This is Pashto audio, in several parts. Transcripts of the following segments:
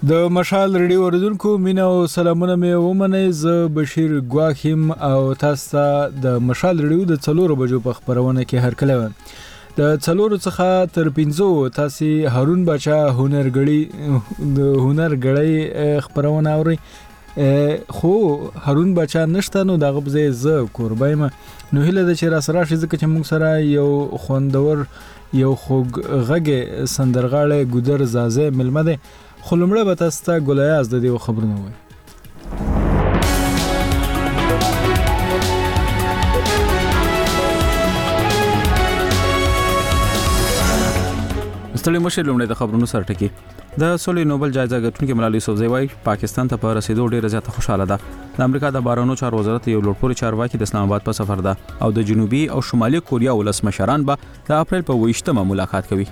د مشال ریډیو اوریدونکو مینا او سلامونه مې ومنئ. زه بشیر ګواخیم او تاسو ته د مشال ریډیو د 4 بجو په خبرونه کې هرکلی وایم. د 4 څخه تر 5 تاسو هارون بچا هنرګړی خبرونه اورئ. خو هارون بچا نشته نو دغه بځای زه قربایم. نو هله د چر سره شي ځکه چې موږ سره یو خوندور یو خوږ غږ سندرغاړی ګودر زازه ملمه ده. خلمړه به تاسو ته ګلایاز د دې خبرونه وای. ستړي مشه لومړی د خبرونو سره ټکی. د سولې نوبل جایزه ګټونکي ملالۍ یوسفزۍ وايي پاکستان ته په رسیدو ډیره زیاته خوشاله ده. د امریکا د بهرنیو چارو وزارت یو لوړپوړي چارواکي د اسلام آباد په سفر ده او د جنوبي او شمالي کوریا ولسمشران به د اپریل په 28مه ملاقات کوي.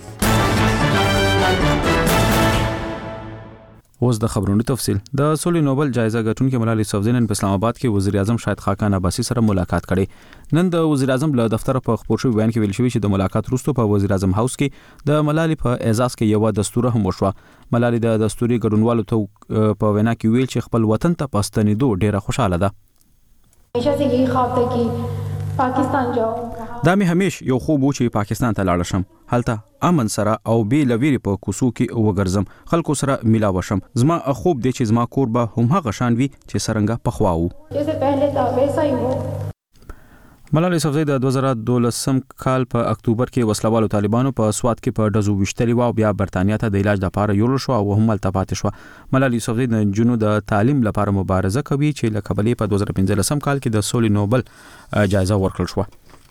اوس د خبرونو تفصیل. د سولې نوبل جایزه ګټونکي ملالۍ یوسفزۍ نن په اسلام آباد کې وزیر اعظم شاهد خاقان عباسي سره ملاقات کړي. نن د وزیر اعظم له دفتر په خبرو شوی بیان کې ویل شوی چې د ملاقات وروسته په وزیر اعظم هاوس کې د ملالۍ په اعزاز کې یو دستور هم وشو. ملالۍ د دستوري ګډونوالو ته په وینا کې ویل چې خپل وطن ته پستنیدو ډیره خوشاله ده. همیشه سے یہی خواب تھا کہ پاکستان جاؤں. دا مې همیش یو خوب و چې پاکستان ته لاړ شم، هلته امن سره او بې لویری په کوڅو کې وګرځم، خلکو سره میلاو شم. زما خوب دی چې زما کور به هم هغه شان وي چې څنګه پخوا وو. جیسے پہلے تھا ویسا ہی ہو. ملالۍ یوسفزۍ د 2012 کال په اکتوبر کې وسلوالو طالبانو په سوات کې په ډزو وشتلی و او بیا برتانیا ته د علاج لپاره یوړل شو او هم هلته پاتې شو. ملالۍ یوسفزۍ د نجونو د تعلیم لپاره مبارزه کوي چې له کبلې په 2015 کال کې د سولې نوبل جایزه ورکړل شو.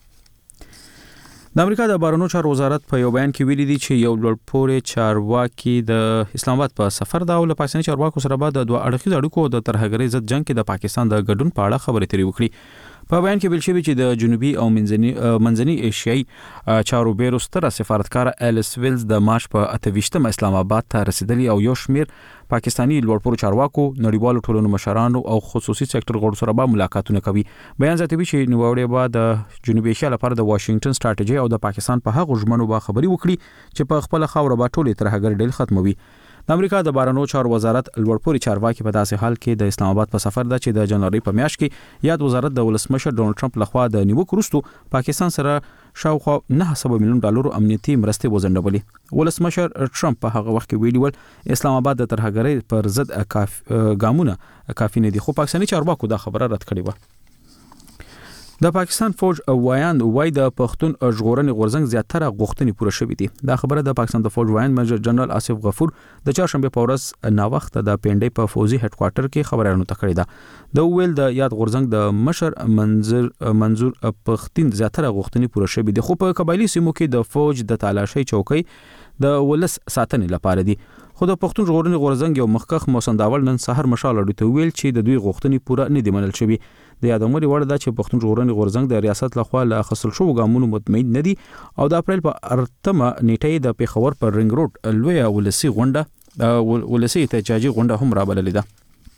د امریکا د بهرنیو چارو وزارت په یو بیان کې ویلي دی چې یو لوړپوړی چارواکي د اسلام آباد په سفر ده او له پاکستاني چارواکو سره به د دوه اړخیزو اړیکو د ترهګرۍ ضد جنگ کې د پاکستان د ګډون په اړه خبرې اترې وکړي. په بیان کې ویل شوی چې د جنوبي او منځني ایشیایي چارو بیرو ستره سفارتکار الیس ویلز د مارچ په 28 اسلام آباد ته رسیدلی او یو شمیر پاکستانی لوړپوړو چارواکو، نړیوالو ټولنو مشرانو او خصوصي سکتور غړو سره به ملاقاتونه کوي. بیان زیاتوي چې نووړی به د جنوبي ایشیا لپاره د واشنگټن سټریټیجي او د پاکستان په هغو ژمنو به خبري وکړي چې په خپل خاور به ټولې ترهګر ډیل ختموي. د امریکا د بهرنیو چارو وزارت لوړپوړي چارواکي په داسې حال کې د اسلام آباد په سفر ده چې د جنوري په میاشت کې یاد وزارت د ولسمشر ډونالد ټرمپ لخوا د نیوکو وروسته پاکستان سره شاوخوا $900 ملیون امنیتي مرستې وځنډولې. ولسمشر ټرمپ په هغه وخت کې ویلي ول اسلام آباد د ترهګرۍ پر ضد ګامونه کافي نه دي، خو پاکستاني چارواکو دا خبره رد کړې و. د پاکستان فوج وایان وای د پښتون ژغورنې غورځنګ زیاتره غوښتنې پوره شوې دي. دا خبره د پاکستان د فوج وایان میجر جنرال آصف غفور د چهارشنبه په ورځ نا وخت د پینډۍ په فوزي هډ کوارټر کې خبرونه تکړه ده. د ویل د یاد غورځنګ د مشر منظور پښتين زیاتره غوښتنې پوره شوې دي، خو په قبایلی سیمو کې د فوج د تالاشۍ چوکۍ د ولس ساتنې لپاره دي. خو د پښتون ژغورنې غورځنګ یو مخکخ موسنداول نن سحر مشال اړیته ویل چې د دوی غوښتنې پوره نه دي منل شوی. د یادومري وړ ده چې پښتون ژغورنې غورځنګ د ریاست لخوا له اخیستل شوو ګامونو مطمئن نه دي او د اپریل په 8مه نیټه د پیښور پر رنګ روډ لوی ولسی احتجاجي غونډه هم رابللې ده.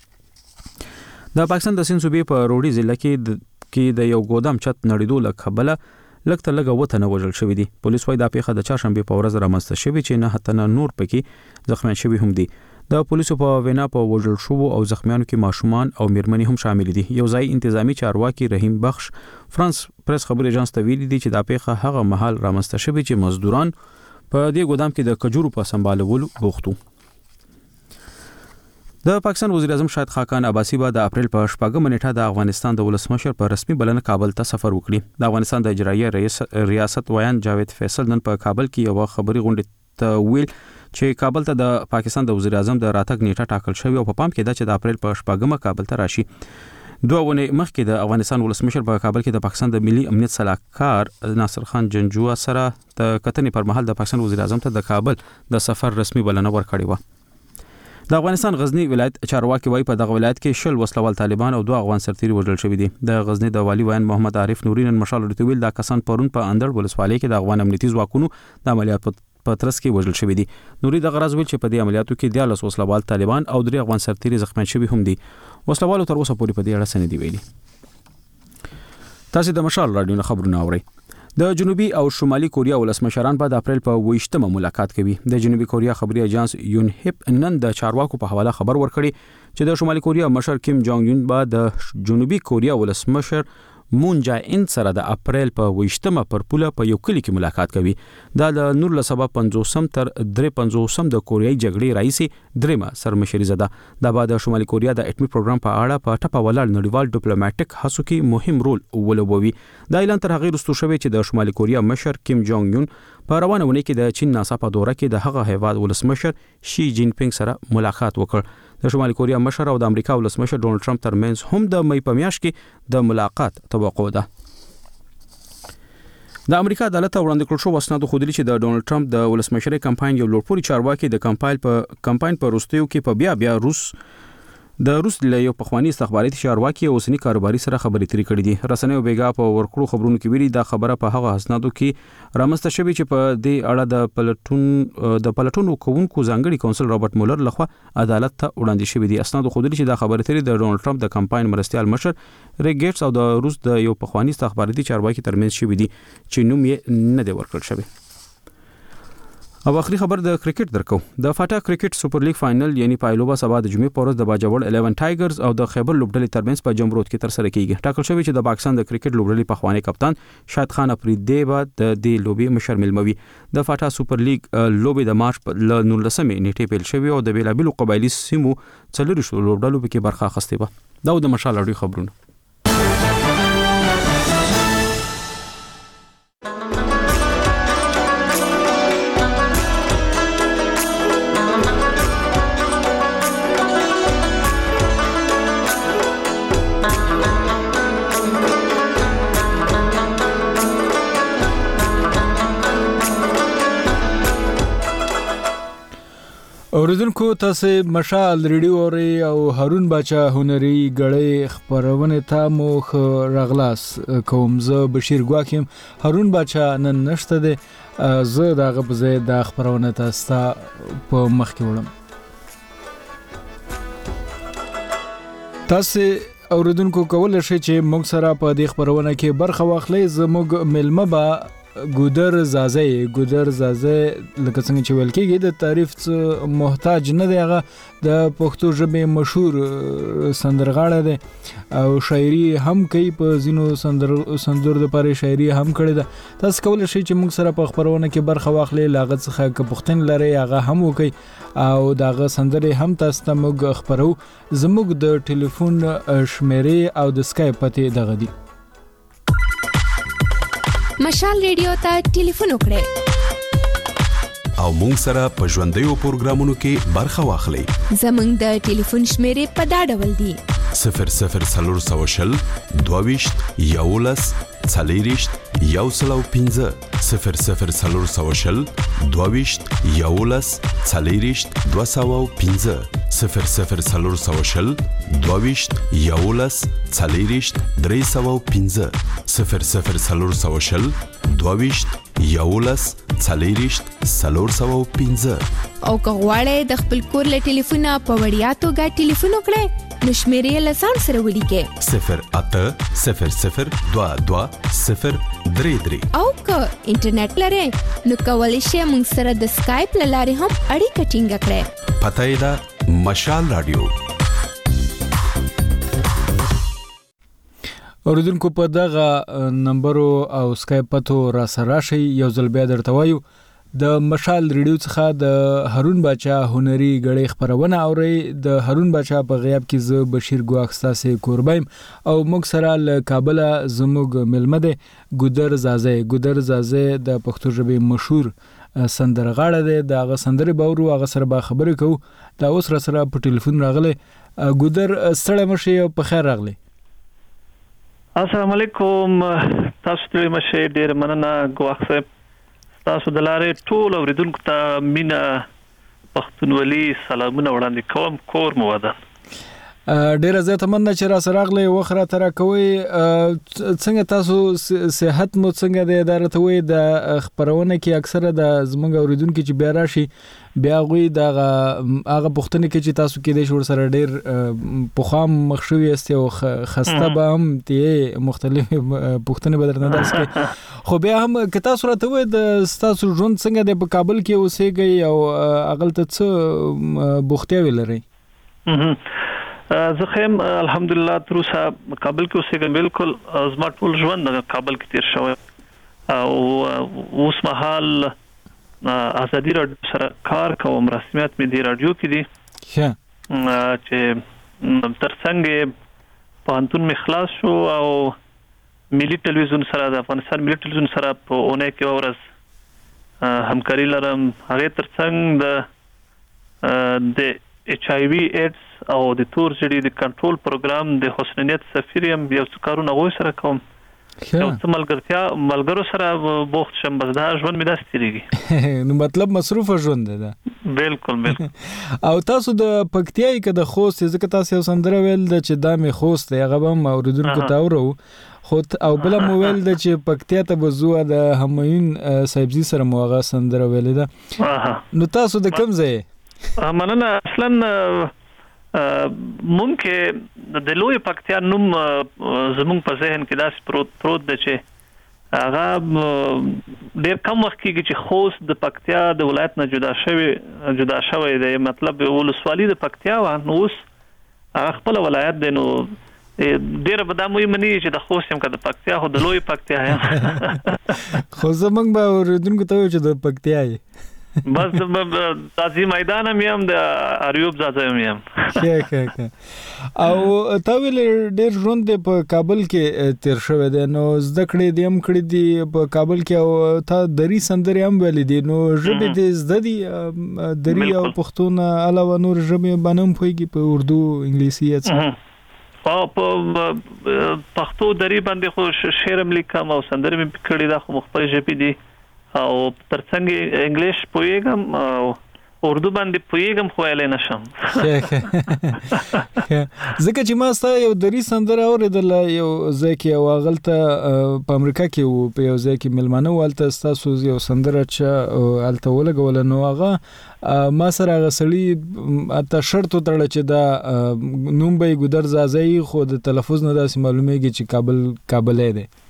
د پاکستان د سند صوبې په روړي ضلع کې د یو ګودام چت نړیدو له کبله لکه لګه وته نه وژل شوی دي. پولیس وايي دا پیښه د چهارشنبه په ورځ رامنځته شوې چې نه هتنه نور پکې زخمیان شوي هم دي. د پولیسو په وینا په وژل شو او زخمیانو کې ماشومان او میرمنې هم شامل دي. یو ځای انتظامی چارواکي رحیم بخش فرانس پریس خبري ایجنس ته ویلي دي چې دا پیښه هغه مهال رامنځته شوې چې مزدوران په دې ګودام کې د کجورو په سمبالولو بوختو. د پاکستان وزیر اعظم شاهد خاقان عباسي به د اپریل په 8مه نیټه د افغانستان د ولسمشر په رسمي بلنه کابل ته سفر وکړي. د افغانستان د اجرایي ریاست ویان جاوید فیصل نن په کابل کې یو خبري غونډه ته ویل چې کابل ته د پاکستان د وزیر اعظم د راتګ نیټه ټاکل شوی او په پام کې ده چې د اپریل په 8مه کابل ته راشي. 2 ونې مخکې د افغانستان ولسمشر په کابل کې د پاکستان د ملي امنیت صلاحکار ناصر خان جنجوه سره د کتنې پر مهال د پاکستان وزیر اعظم ته د کابل د سفر رسمي بلنه ورکړې و. د افغانستان غزنی ولایت چارواکي وايي په دغه ولایت کې شل وسلوال طالبان او 2 افغان سرتیري وژل شوي دي. د غزنی د والی وین محمد عارف نوري نن مشال ورتویل دا کسان پرون په اندړ ولسوالۍ کې د افغان امنیتي ځواکونو د عملیات په ترڅ کې وژل شوي دي. نوري د غرض ویل چې په دې عملیاتو کې 14 وسلوال طالبان او 3 افغان سرتیري زخمیان شوي هم دي. وسلوالو تر اوسه پورې په دې اړه څه نه دی ویلي. تاسو د مشال رادیو خبرونه اورئ. د جنوبي او شمالي کوریا ولسمشران په اپریل په 28مه ملاقات کوي. د جنوبي کوریا خبري اژانس یونهپ نن د چارواکو په حواله خبر ورکړي چې د شمالي کوریا مشر کیم جونګ یون با د جنوبي کوریا ولسمشر مون جای ان سره د اپریل په 28مه پر پوله په یو کلی کې ملاقات کوي. دا د 1950 تر 53 د کوریايي جګړې راځي درېمه سرمشري زده. دا بعد د شمالي کوریا د اټومي پروګرام په اړه په ټاپه ولاړ نړیوال ډیپلوماټیک هڅو کې مهم رول ولوبوي. دا اعلان تر هغه وروسته شوی چې د شمالي کوریا مشر کیم جونګ یون په روانه ونې کې د چین ناڅاپه دوره کې د هغه هیواد ولسمشر شي جین پینګ سره ملاقات وکړ. د شمالي کوریا مشر او د امریکا ولسمشر ډونالد ټرمپ ترمنځ هم د مې په میاشت کې د ملاقات توقع ده. د امریکا عدالت وړاندې کړل شو اسناد خو دلی چې د ډونالد ټرمپ د ولسمشرۍ کمپاین یو لوړپوړي چارواکي د کمپاین په وروستیو کې په بیا روس له یو پخوانی استخباراتي چارواکي او اوسنی کاروباري سره خبرې ترې کړې دي. رسنیو بیګا په ورکړو خبرونو کې ویلي دا خبره په هغه اسنادو کې رامسته شوې چې په دې اړه د پلټونو کوونکو ځانګړي کونسل رابرټ مولر لخوا عدالت ته وړاندې شوې دي. اسناد خو دلی چې دا خبره ترې د ډونالد ټرمپ د کمپاین مرستيال مشر ریک ګیټس او د روس د یو پخوانی استخباراتي چارواکي ترمنځ شوې دي چې نوم یې نه دی ورکړل شوی. او اخري خبر د کرکټ درکو. د فاټا کرکټ سپر لیګ فائنل یعنی پایلوبا سبا د جمعې پورز د باجوړ 11 ټایګرز او د خیبر لوبډلې ترمنځ په جمرود کې تر سره کیږي. ټاکل شوی چې د پاکستان د کرکټ لوبډلې پخوانی کپتان شاهد خان افریدی بعد د دې لوبي مشر ملموي. د فاټا سپر لیګ لوبي د مارچ په 19مه نیټه پیل شوی او د بیلابیلو قبایلی سیمو څلور شو لوبډلو کې برخه اخیسته و. دا د مشال اړوي خبرونه. اوریدونکو تاسو مشال ریډیو اوري او هارون باچا هنري غړې خبرونه ته مخ رغلاس کوم زه بشیر ګواکم. هارون باچا نن نشته ده زه دا غبزه د خبرونه تاسو په مخ کې وړم. تاسو اوریدونکو کول شي چې موږ سره په دې خبرونه کې برخه واخلئ. زموږ ملمه با ګودر زازه لکه څنګه چې ویل کېږي د تعریف محتاج نه دی. هغه د پښتو ژبې مشهور سندرغاړی دی او شاعري هم کوي. په ځینو سندرو لپاره شاعري هم کړې ده. تاسو کولی شئ چې موږ سره په خبرونه کې برخه واخلئ. له هغه څخه که پوښتنې لرئ هغه هم وکړئ او د هغه سندرې هم تاسو ته موږ خپرو. زموږ د ټلیفون شمیرې او د سکایپ پته دغه دي. مشال ریډیو ته ټلیفون وکړئ او مونږ سره په ژوندیو پروګرامونو کې برخه واخلئ. زموږ د ټلیفون شمیرې په دا ډول دي: 0040 22 11 40 105 0040 22 11 40 205 0040 22 11 40 305 0040 22 11 40 305. او که غواړئ د خپل کور له ټلیفونه په وړیا توګه ټلیفون وکړئ نو شمیرې له ځان سره ولیکئ 0800 22 033. او که انټرنیټ لرئ نو کولی شئ موږ سره د سکایپ له لارې هم اړیکه ټینګه کړئ. پته یې ده مشال رادیو. اوریدونکو په دغه نمبر او سکایپ پتو را سره شي یو ځل بیا درته وایو. د مشال ریډیو څخه د هارون باچا هنري غړې خبرونه اوري. د هارون باچا په غیاب کې ز بشیر ګواخ ستاسو کوربایم او موږ سره له کابل زموږ ملمه ده ګودر زازه د پښتو ژبې مشهور سندرغاړی دی. د هغه سندرې باورو هغه سره به خبرې کوو. دا اوس را سره په ټلیفون راغلی. ګودر ستړی مشي او په خیر راغلی. السلام علیکم. تاسو ته مشه ډیر مننه ګواخ صاحب. تاسو د لارې ټول اوریدونکو ته مینا پښتونولي سلامونه وړاندې کوم. کور مو ودان. ډیره زیاته مننه چې را سره غلې وخره تر کوي. څنګه تاسو صحت مو څنګه د اداره ته وي د خبرونه کې اکثره د زمونږ اوریدونکو چې بیا راشي بیا غوي د هغه پښتنې کې چې تاسو کې د شور سره ډیر پوخام مخشوي است او خسته به هم ته مختلف پښتنې بدرنه درس کې خو بیا هم که تاسو راته وي د تاسو ژوند څنګه د کابل کې اوسېږي او اغلته څه بوختیا ولري؟ زه خیم الحمدلله تر اوسه کابل کې اوسېږم. بالکل زما ټول ژوند کابل کې تیر شوی او اوس مهال ازادي راډیو سره کار کوم. رسمیت مې دی رادیو کې دي چې ترڅنګ پوهنتون مې خلاص شو او ملي ټلویزیون سره د افغانستان ملي ټلویزیون سره په اونۍ کې ورځ همکاري لرم. هغه ترڅنګ د HIV ایډز او د تور ژړې د کنټرول پروګرام د حسنیت سفیر يم یو څه کارونه غوښ سره کوم. یو څه ملګرو سره بوخت شم. بس دا ژوند مې داسې تیریږي. نو مطلب مصروف ژوند ده. بالکل او تاسو د پکتیای کې د خوست ځکه تاسو یو سندره ویل د چې د می خوست هغه به اوریدونکو ته اورو خو او بل موبایل د چې پکتیا ته بزو د همایون صاحبزي سره موغه سندره ویل ده. نو تاسو د کوم ځای؟ مننه. اصلا ممکن د لوی پکتیا نوم زمونږ په ذهن کې داسې پروت دی چې هغه ډېر کم وخت کېږي چې خوست د پکتیا د ولایت نه جدا شوی دی. مطلب ولسوالي د پکتیا و نو اوس هغه خپل ولایت دی. نو ډېر به دا مهمه نه چې د خوست یم که د پکتیا خو د لوی پکتیا یم. خو زمونږ به اوریدونکو ته وایو چې د پکتیا یې بس تازي میدان هم د اریوب زاده هم. او تا ویل ډېر ژوند په کابل کې تیر شوی دی نو زده کړې دي هم کړې دي په کابل کې او تا دری سندرې هم ویلې دي نو ژبې دې زده دي دری او پښتون علاوه نور ژبې باندې هم پوهېږي په اردو انګلیسي او په پښتو دری باندې خو شعر هم لیکم او سندرې مې کړې ده خو مختلف ژبې دي او ترڅنګ انګلیش پوهیږم او اردو باندې پوهیږم خو ویلای نشم. ځکه چې ما ستا یو دری سندره اوریدل یو ځای کې او هغلته په امریکا کې په یو ځای کې ملمانه والته ستاسو یو سندره چې هلته ولګول نو هغه ما سره هغه سړي اته شرط وتړل چې دا نوم به ګودر زازای خو د تلفظ نه داسې معلومیږي چې کابلې دی.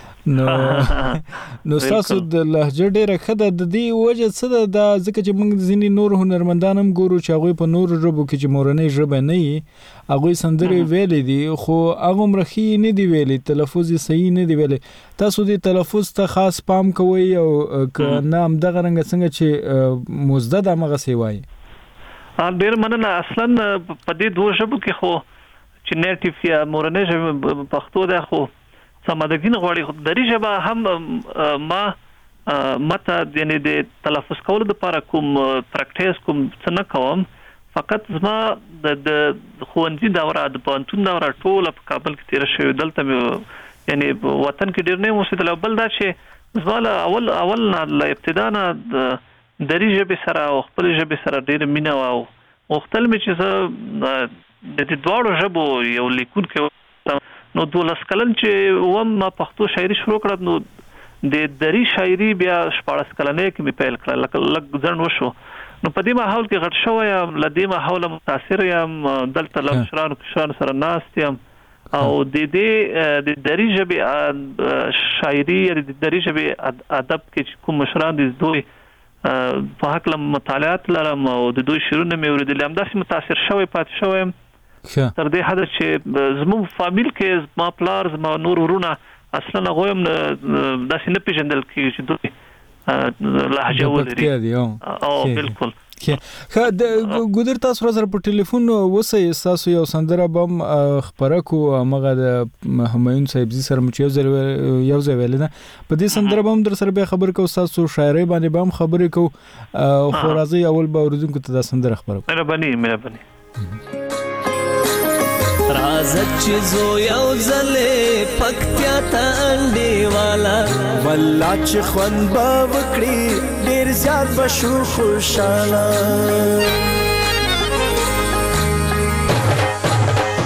نو تاسو د لهجه ډیره خده د دې وجه څه ده ځکه چې موږ ځینې نور هنرمندان هم ګورو چې هغوی په نور ژبو کې چې مورنۍ ژبه نه وي هغوی سندرې ویلې دي خو هغه مرخي نه دی ویلي تلفظ یې صحیح نه دی ویلي. تاسو د تلفظ ته خاص پام کوئ او که نه همدغه رنګه څنګه چې مزدد همغسې وایي؟ ډېر مننه. اصلا په دې دوه ژبو کې خو چې نیټیف یا مورنۍ ژبه پښتو ده خو سمادګین غوړي دری ژبه هم ماته یعنی د تلفظ کولو لپاره کوم پریکټیس کوم څه نه کوم. فقط زما د خوندې دوره د پوهنتون دوره ټول په کابل کې تیر شوی. دلته یعنی وطن کې ډیر نه اوسېدل. بل دا چې زما اول نه ابتدا نه دری ژبه سره او خپل ژبه سره ډیر مینه او وختل مې چې د دواړو ژبو یو لیکون کې نو 12 کلن چې ما پښتو شاعري شروع کړم نو د دری شاعري بیا 14 کلنې کې مې پیل کړل لکه ځن وشو. نو په دې ماحول کې غټ شوی یم لدې ماحول متاثر یم دلته له مشرانو سره ناست یم او د دری ژبې شاعري د دری ژبې ادب کې کوم مشران دي دوی په حق مطالعات لرم او د دوی شعرونه مې اوریدل هم داسې متاثر شوی پاتې شوی تر دې حد چې زموږ فامیل کې زما پلار زما نور ورونه اصلا غویم داسې نه پیژندل کېږي چې دوی لهجه ولري. او بالکل ګودر تاسو سره په ټلیفون وسې تاسو یو سندره بم خبره کو مغه د همایون صاحبزي سره مچ یو ځای ویل نه په دې سندره بم در سره به خبر کو تاسو شاعري باندې بم خبرې کو خو راځي اول به اوریدونکو ته دا سندره خبره کو. مهرباني رازت چیزو یو زلې پکتیا ته انډي والا والله چې خوند به وکړي ډېر زیات به شو خوشاله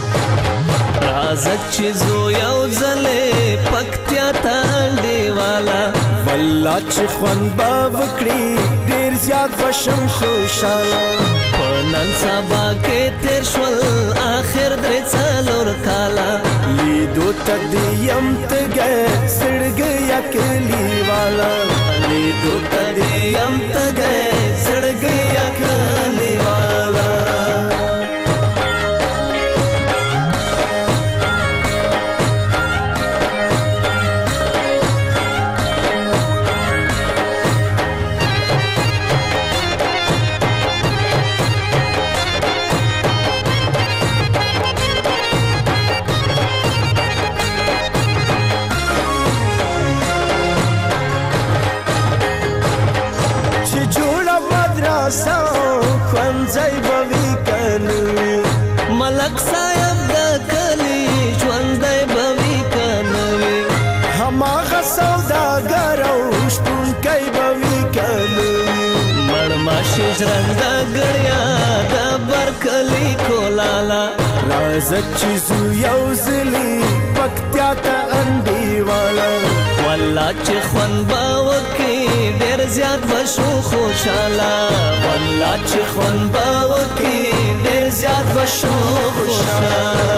راځه چې زو یو ځلې پکتیا ته انډیواله والله چې خوند به وکړي ډېر زیات بشم خوشاله په نن سبا کې تېر شول آخر درې څلور کاله لیدو ته دې یم تږی زړګی یا کلیواله لیدو ته دې یم تږی زړګی یا کلیواله ځای به وي کنه ملک صاحب د کلي ژوندی به وي کنه هماغه سوداګر او شپونکی به وي کنه مړماشي ژرنده ګړیا د برکلي کولاله راځه چې زو یو ځلې پکتیا ته انډیواله والله چې خوند به وکړي ډېر زیات به شو خوشاله والله چې خوند به وکړي ډېر زیات به شو خوشاله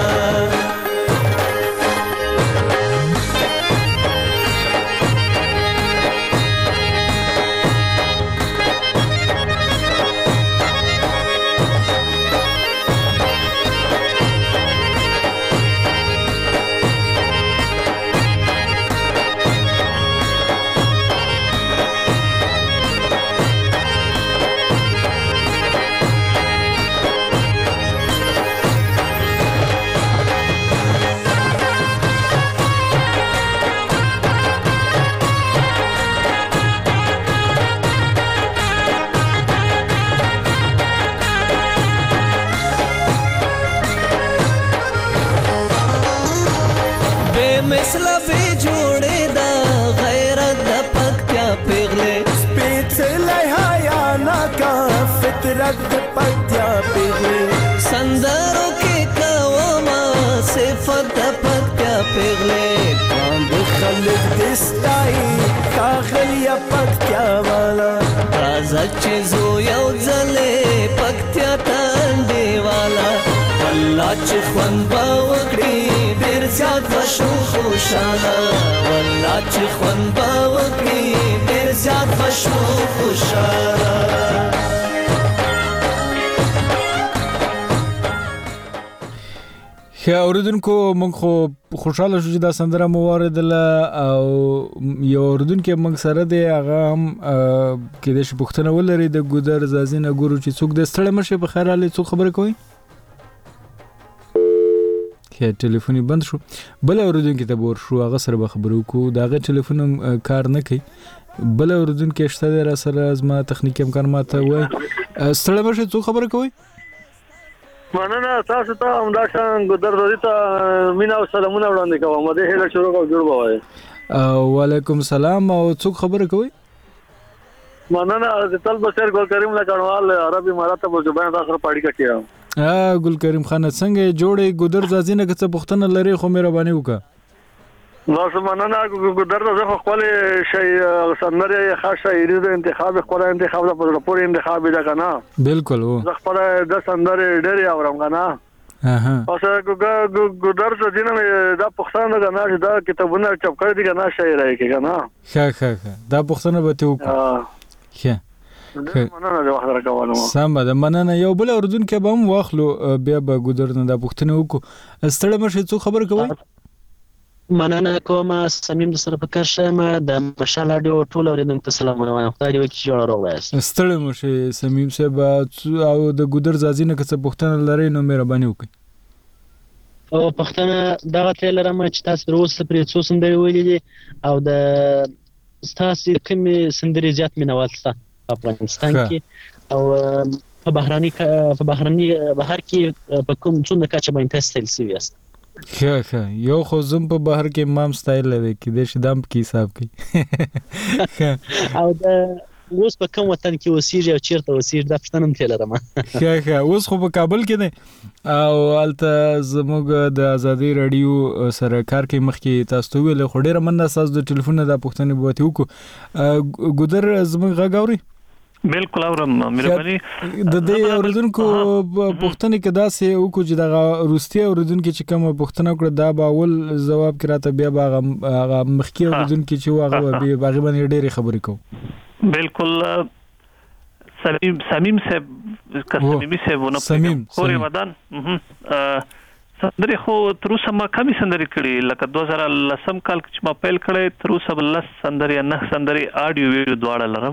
مثلا به جوړې دا غیرت د پکتیا پیغلې سپېڅلی حیا ناکه فطرت د پکتیا پیغلې سندرو کې کومه صفت د پکتیا پیغلې باندې خلک دې ستایي ښاغلیه پکتیا والا راځه چې زو یو ځلې پکتیا ته انډیواله والله چې خوند به وکړي ډېر زیات به شو خوشاله والله چې خوند به وکړي ډېر زیات به شو خوشاله ښه اوریدونکو موږ خو خوشاله شو چې دا سندره مو واردله او یو اوریدونکی موږ سره دی هغه هم کېدای شي پوښتنه ولري د ګودر زازي نه ګورو چې څوک د ستړی مه شئ په خیر حال څوک خبرې کوئ ټلیفون بند شو بل اوریدونکي ته ور شو هغه سره به خبرو کو داغه ټلیفون کار نه کوي بل اوریدونکي شته را سره زما تخنیکی امکان ماته وای ستړی مشه څو خبره کوي مننه تاسو ته همدا شان ګودر زازي ته مینا او سلامونه وړاندې کوم د هیله شروع او جوړ بوای وعلیکم السلام او څو خبره کوي مننه د طلب سر ګل کریم لا چنوال عربي مراتب او زبان تاسو پاړی کټیا ګل کریم خان څنګه جوړې ګودر زازي نه څه پښتنه لري خو مهرباني وکړه نو مننه ګودر زازي خپل شي سندره خاصه شاعري د انتخاب خپل انتخاب د پورې انتخاب دا کنه بالکل وو خپل د سندره ډېر اورم کنه اوس ګودر زازي نه دا پښتنه کنه دا کتابونه چاپ کړی دي کنه شاعري کې کنه ښه دا پښتنه به ته وکړه ښه مننه د وخت راکوالم سم ده مننه یو بل اردن کې به هم واخلو بیا به ګودر نه د پښتنه وکړو ستړی مشه څو خبر کوي مننه کوم سمیم د سره فکر شم د مشال اډیو ټول اوریدونکو سلامونه وایم خدای دې وکړي جوړ راوړاست ستړی مشه سمیم صاحب او د ګودر زازي نه څه پښتنه لري نو مهرباني وکړئ او پښتنه دغه تل رمه چې تاسو روسه پرې څو سندري ویلې دي او د تاسو کوم سندري زیات مینوال څه په افغانستان کې او په بهر کې په کوم څونه کچه باندې تاسو سلسي یاست ښه یو خو زم په بهر کې امام سټایل لري کې د شدام کې حساب کې او د اوس په کوم وطن کې اوسېږي او چیرته اوسېږي دا پوښتنه هم ترې لرم. ښه اوس خو په کابل کې دی او هلته زموږ د ازادي رادیو سره کار کوي. مخکې تاسو ته ویل خو ډېره مننه تاسو د ټلیفون نه دا پوښتنې به ورته وکړو. ګودر زموږ غږ اوري؟ بالکل اورم مهرباني. د دې اوریدونکو پوښتنې کې داسې وکړو چې دغه روسي اوریدونکو چې کوم پوښتنه وکړه دا به اول جواب کراته بیا به هغه مخکې اوریدونکو چې هغه به باندې ډېرې خبرې کوو. بالکل سمیم صاحب کسمیمی صاحب ونه خوري ودان سندري خو تر اوسه ما کمی سندري کړي لکه 2010 کال چې ما پیل کړي تر اوسه بل سندري نه سندري آډیو ویډیو دواړه لرم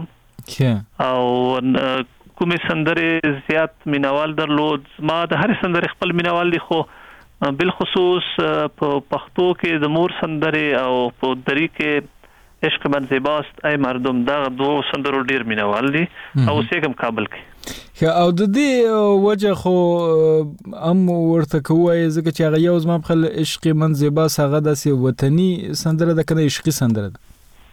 او کومې سندري زیات مینوال درلود. ما د هر سندري خپل مینوال دي خو بالخصوص په پښتو کې د مور سندري او په دری کې عشق من زیباست ای مردم دا دوه سندرو ډیر مینوال دي او سیګم کابل کې. او د دې وجه خو ام ورته کوی ځکه چې هغه یو زما خپل عشق من زیباست هغه داسې وطني سندره ده کنه عشقي سندره ده؟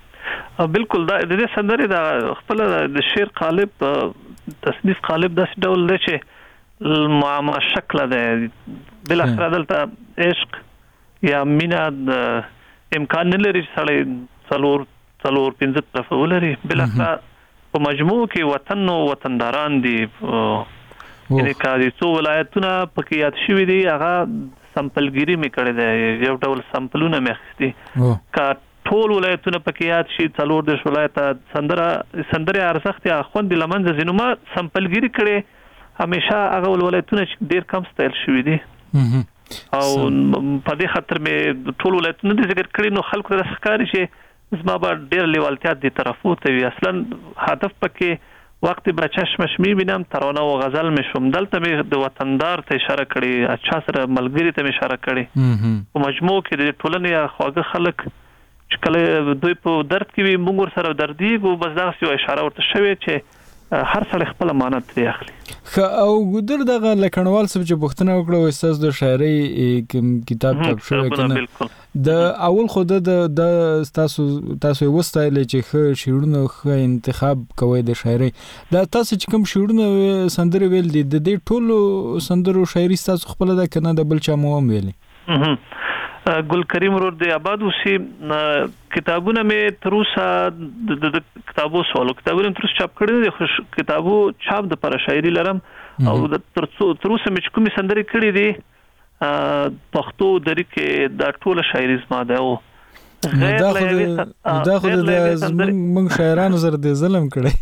بالکل دا د دې سندرې د خپل د شعر قالب تصنیف قالب داسې ډول دی چې ما شکل ده بل اخر دلته عشق یا مینا امکان نه لري سړی څلور 15 طرف ولري. بل اخر په مجموع کې وطن او وطنداران دي یعنی کاري څو ولایتونه پکې یاد شوي دي هغه سمپلګيري مې کړې ده یو ډول سمپلونه مې اخیستي کا ټول ولایتونه پکې یاد شي 14 ولایت سندره ارزښت یا خوند لمنځ زینو ما سمپلګيري کړې همیشه هغه ولایتونه چې ډیر کم ستایل شوي دي او په دې خاطر مې ټول ولایتونه د ذکر کړي نو خلکو ته ښکاري چې زما به ډیر لیوالتیا دي طرفو ته وي. اصلا هدف پکې وخت به چشمش میبینم ترانه او غزل مې شوم دلته مې د وطندار ته اشاره کړي اچھا سره ملګری ته اشاره کړي په مجموع کې د ټولنې خواږه خلک چې کله دوی په درد کې وي موږ سره دردیږو بس دا یو اشاره ورته شوی چې هر څه خپل امانت لري اخلي. او ګودر دغه لکڼوال سب چې پوښتنه وکړه او استاد د شاعري کتاب ته شوی کنه د اول خود د تاسو وستایل چې ښه شعرونه ښه انتخاب کوي د شاعري دا تاسو چې کوم شعرونه سندره ویل دي د دې ټولو سندرو شاعري تاسو خپل د کنه د بل چا مو ویلي؟ ګل کریم ورور د آباد وسی کتابونه مې تروسه د کتابو سوالو کتابونه تروسه چاپ کړي دي کتابو چاپ د پر شاعري لرم او د تروسه مې کومې سندري کړي دي پښتو دري کې د ټوله شاعري زما ده او غیر دا خو د موږ شاعرانو سره د ظلم کړي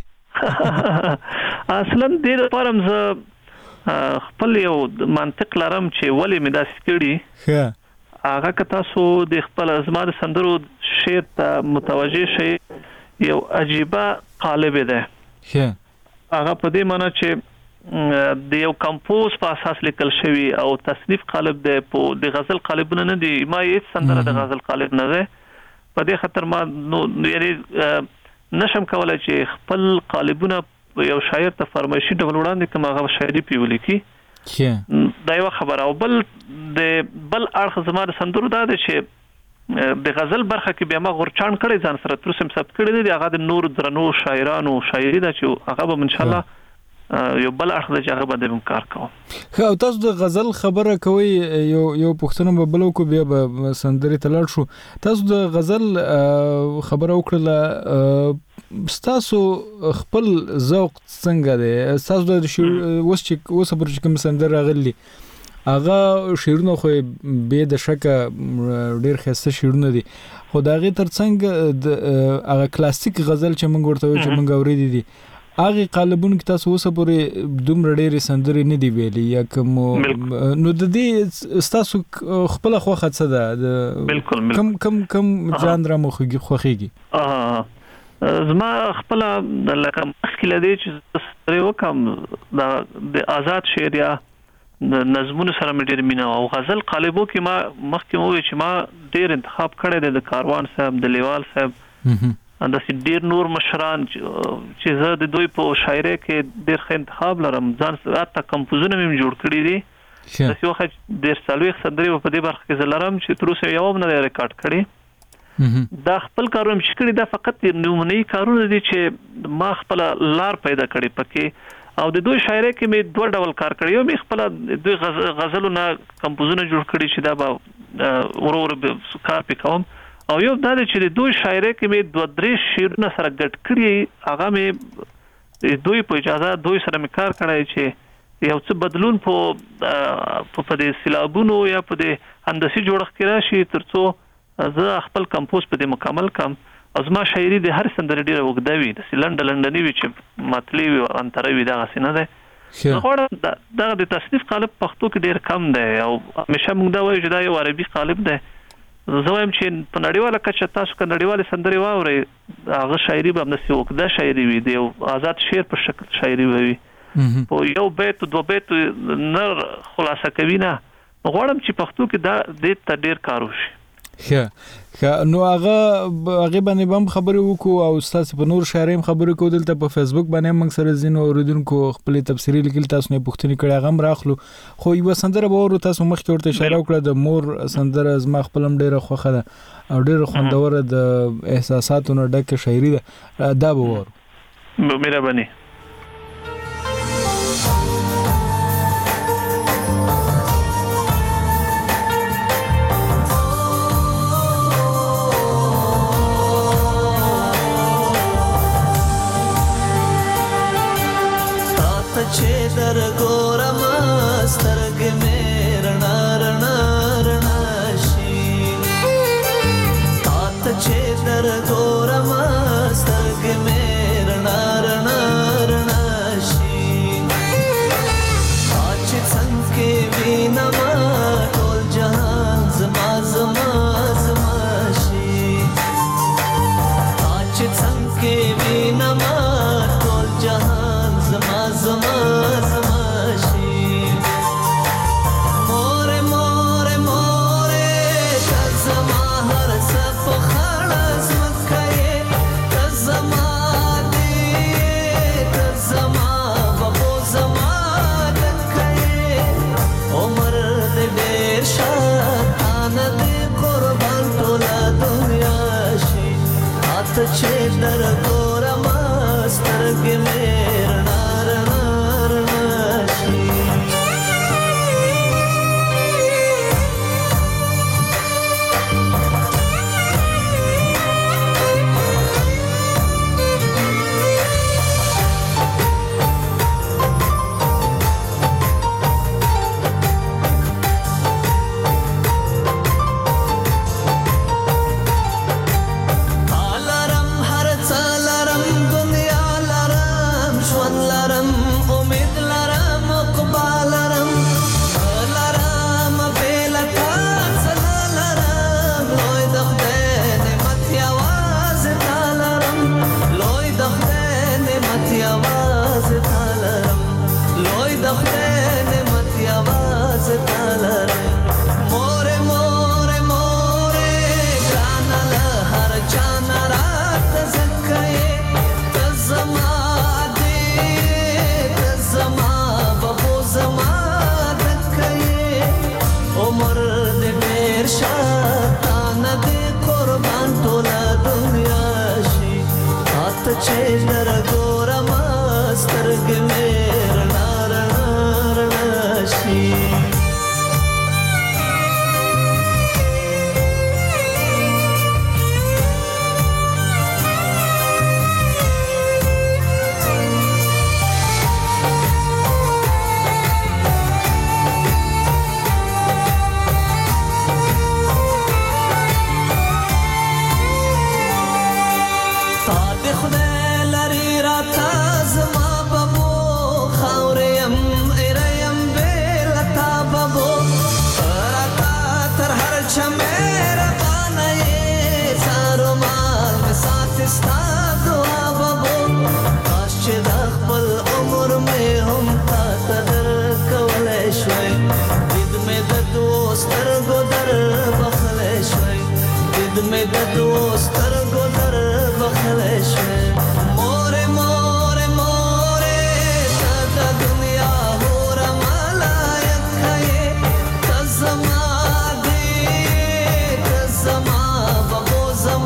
اصلا د لپاره ز خپل یو منطق لرم چې ولې مې داسې کړي هغه که تاسو د خپل ازما د سندرو شعر ته متوجه شئ یو عجیبه قالب ده هغه په دې معنی چې د یو کمپوز په اساس لیکل شوی او تصنیف قالب ده په د غزل قالبونه نه دي ما هیڅ سندره د غزل قالب نه ده په دې خاطر ما یعنی نشم کولای چې خپل قالبونه یو شاعر ته فرمایشي ډول وړاندې کوم هغه شاعري پیول کی دا یو خبره او بل اړخ زما د سندرو دا دی چې د غزل برخه کې بیا ما غورچان کړي ځان سره تر سم ثبت کړي دي هغه د نور درنو شاعرانو شاعري دا چې هغه به ان شاء الله یو بل اړخ د هغه باندې کار کوم. خو تاسو د غزل خبره کوي یو پښتنو په بلو کو بیا سندري تلل شو تاسو د غزل خبره وکړه تاسو خپل ذوق څنګه دی تاسو د اوس پر کوم سندره راغلي هغه شعرونه خو به د شکه ډیر خسته شعرونه دي خو دا غي ترڅنګ هغه کلاسیک غزل چې موږ ورته چې موږ اوریدي دي هغه قالبونه کې تاسو اوس پورې دومره ډېرې سندرې نه دی ویلي یا کوم نو د دې تاسو خپل خوښه څه ده کم ژانر مو خوښيږي؟ زما خپل لکه مخکې لدی چې سره وکم د آزاد شعر یا نظمونو سره مې ډېر مینه او غزل قالبو کې ما مخکې مو چې ما ډېر انتخاب کړی دی د کاروان صاحب د لیوال صاحب د ډېر نور مشران چې زه د دوی په شاعرۍ کې ډېر ښه انتخاب لرم ځان سره کمپوزونه مې جوړ کړی دي د یو وخت ډېر سالوي سندري په دې برخه کې زه لرم چې تر اوسه یو هم نه ریکارډ کړی دا خپل کارونه چې کړی دا فقط نمونهي کارونه دي چې ما خپل لار پیدا کړی پکې او د دوی شاعرۍ کې مې دوه ډول کار کړی یو مې خپل دوی غزلونه کمپوزونه جوړ کړي چې دا به ورور کار پکوم او یو دا چې د دوی شاعرۍ کې مې دوه درې شعرونه سره ګډ کړي هغه مې دوی په اجازه دوی سره مې کار کړی چې یو څه بدلون په دې سیلابونو یا په دې هندسي جوړښت کې راشي ترڅو زه خپل کمپوز په دې مکمل کم او زما شاعري د هر سندره ډیره وګدا وي د لندني وي چې مطلي وي انتروي وي دا غسینه ده غواړم دا د تصنیف قالب پښتو کې ډیر کم دی او همیشه موږ دا وایو چې دا یو عربي قالب دی زه وایم چې په نړیواله کچه تاسو که نړیواله سندرې واورئ هغه شاعري به همداسې وګدا شاعري وي د یو آزاد شعر په شکل شاعري وي په یو بیت دوه بیت نر خلاصه کوي نه غواړم چې پښتو کې دا د ته ډیر کار وشي نو هغه باندې هم خبرې وکړو او استاد په نور شاعریم خبرې کوو دلته په فیسبوک باندې موږ سره ځینو اوریدونکو خپل تفسیری لیکل تاسو نه پوښتنه کړې هغه هم راخلو خو یو سندره به ورو تاسو مخکې ورته اشاره وکړه د مور سندره زما خپلم ډیره خوښه ده او ډیره خوندوره د احساساتو نه ډکه شاعري ده دا به ورو مهرباني چې در ګورم سترګې مې رڼا رڼا رڼا شي تا ته چې در ګورم سترګې مې رڼا رڼا رڼا شي تا چې څنګه وینم ټول جهان زما زما زما شي تا چې څنګه وینم ټول جهان زما زما زما شي مور مور مور ته زما هر څه په خړ زمکه ته زما دې ته زما بابو زما دکه عمر دې ډېر شان دې قربان ټوله دنیا شي اته چې در ګورم سترګې مې چې در ګورم سترګې مې رڼا رڼا رڼا شي مې د دوست سترګو در بخلی شوې مورې مورې مورې ته د دنیا هوره ملایکه یې ته زما دې ته زما بابو زما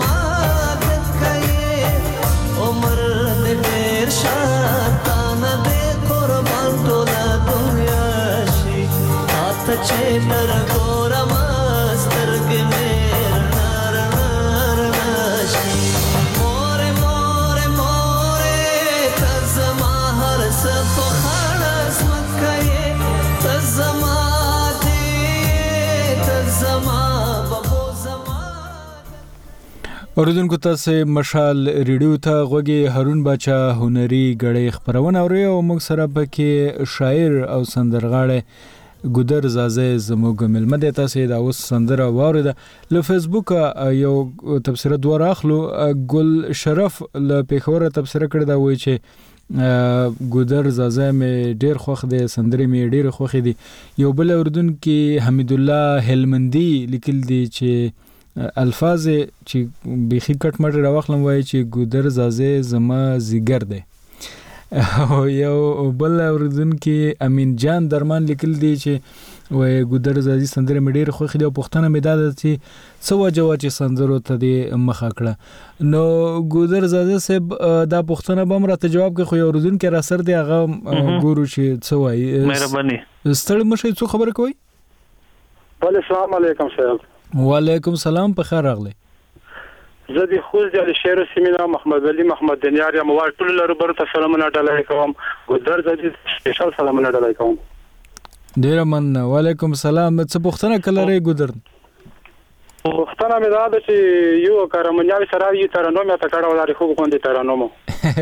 تر ګورم سترګې مې رڼا شي مورې مورې مورې ته زما هر څه په خړه ځمکه یې ته زما دې ته زما بابو زما اوریدونکو تاسو مشال ریډیو ته غوږی هارون باچا هنري غړې خبرونه اوري او موږ سره پکې شاعر او سندرغاړی ګودر زازه زموږ ملمه د تاسو دا اوس سندره واورده له فیسبوک یو تبصره دوه راخلو ګل شرف له پیښور تبصره کړی دا وایي چې ګودر زازه مې ډیر خوښ دی سندرې مې ډیر خوښ دي یو بل اردوونکي حمید الله هلمندي لیکل دي چې الفاظ چې بيخي کټ مټ راوخلم وایي چې ګودر زازه زما زیګر دی او یو بل اردوونکي امین جان درمان لیکل دي چې وای ګودر زازي سندره مې ډیر خوښ دي او پښتنه مې دا چې څو وجوه چې سندرو ته دی مخه کړه نو ګودر زازي صاحب دا پښتنه بم راته جواب کوي خو یو اردوونکي را سر دی هغه ګورو چې څه وایي مهرباني ستړي مشه څه خبر کوي السلام علیکم صاحب وعلیکم سلام په خیر راغلی زه د خوست د شهر سیمینار محمد علي محمد دنیار یم او ټول لربر ته سلامونه ډالای کوم ګودر زدي سپیشل سلامونه ډالای کوم ډیر من وعلیکم سلام څه پوښتنه کولای ګودر پوښتنه مې دا ده چې یو کارمنیاوي سره یو ترانو مې ته کړه ولاري خو کوم دي ترانو مو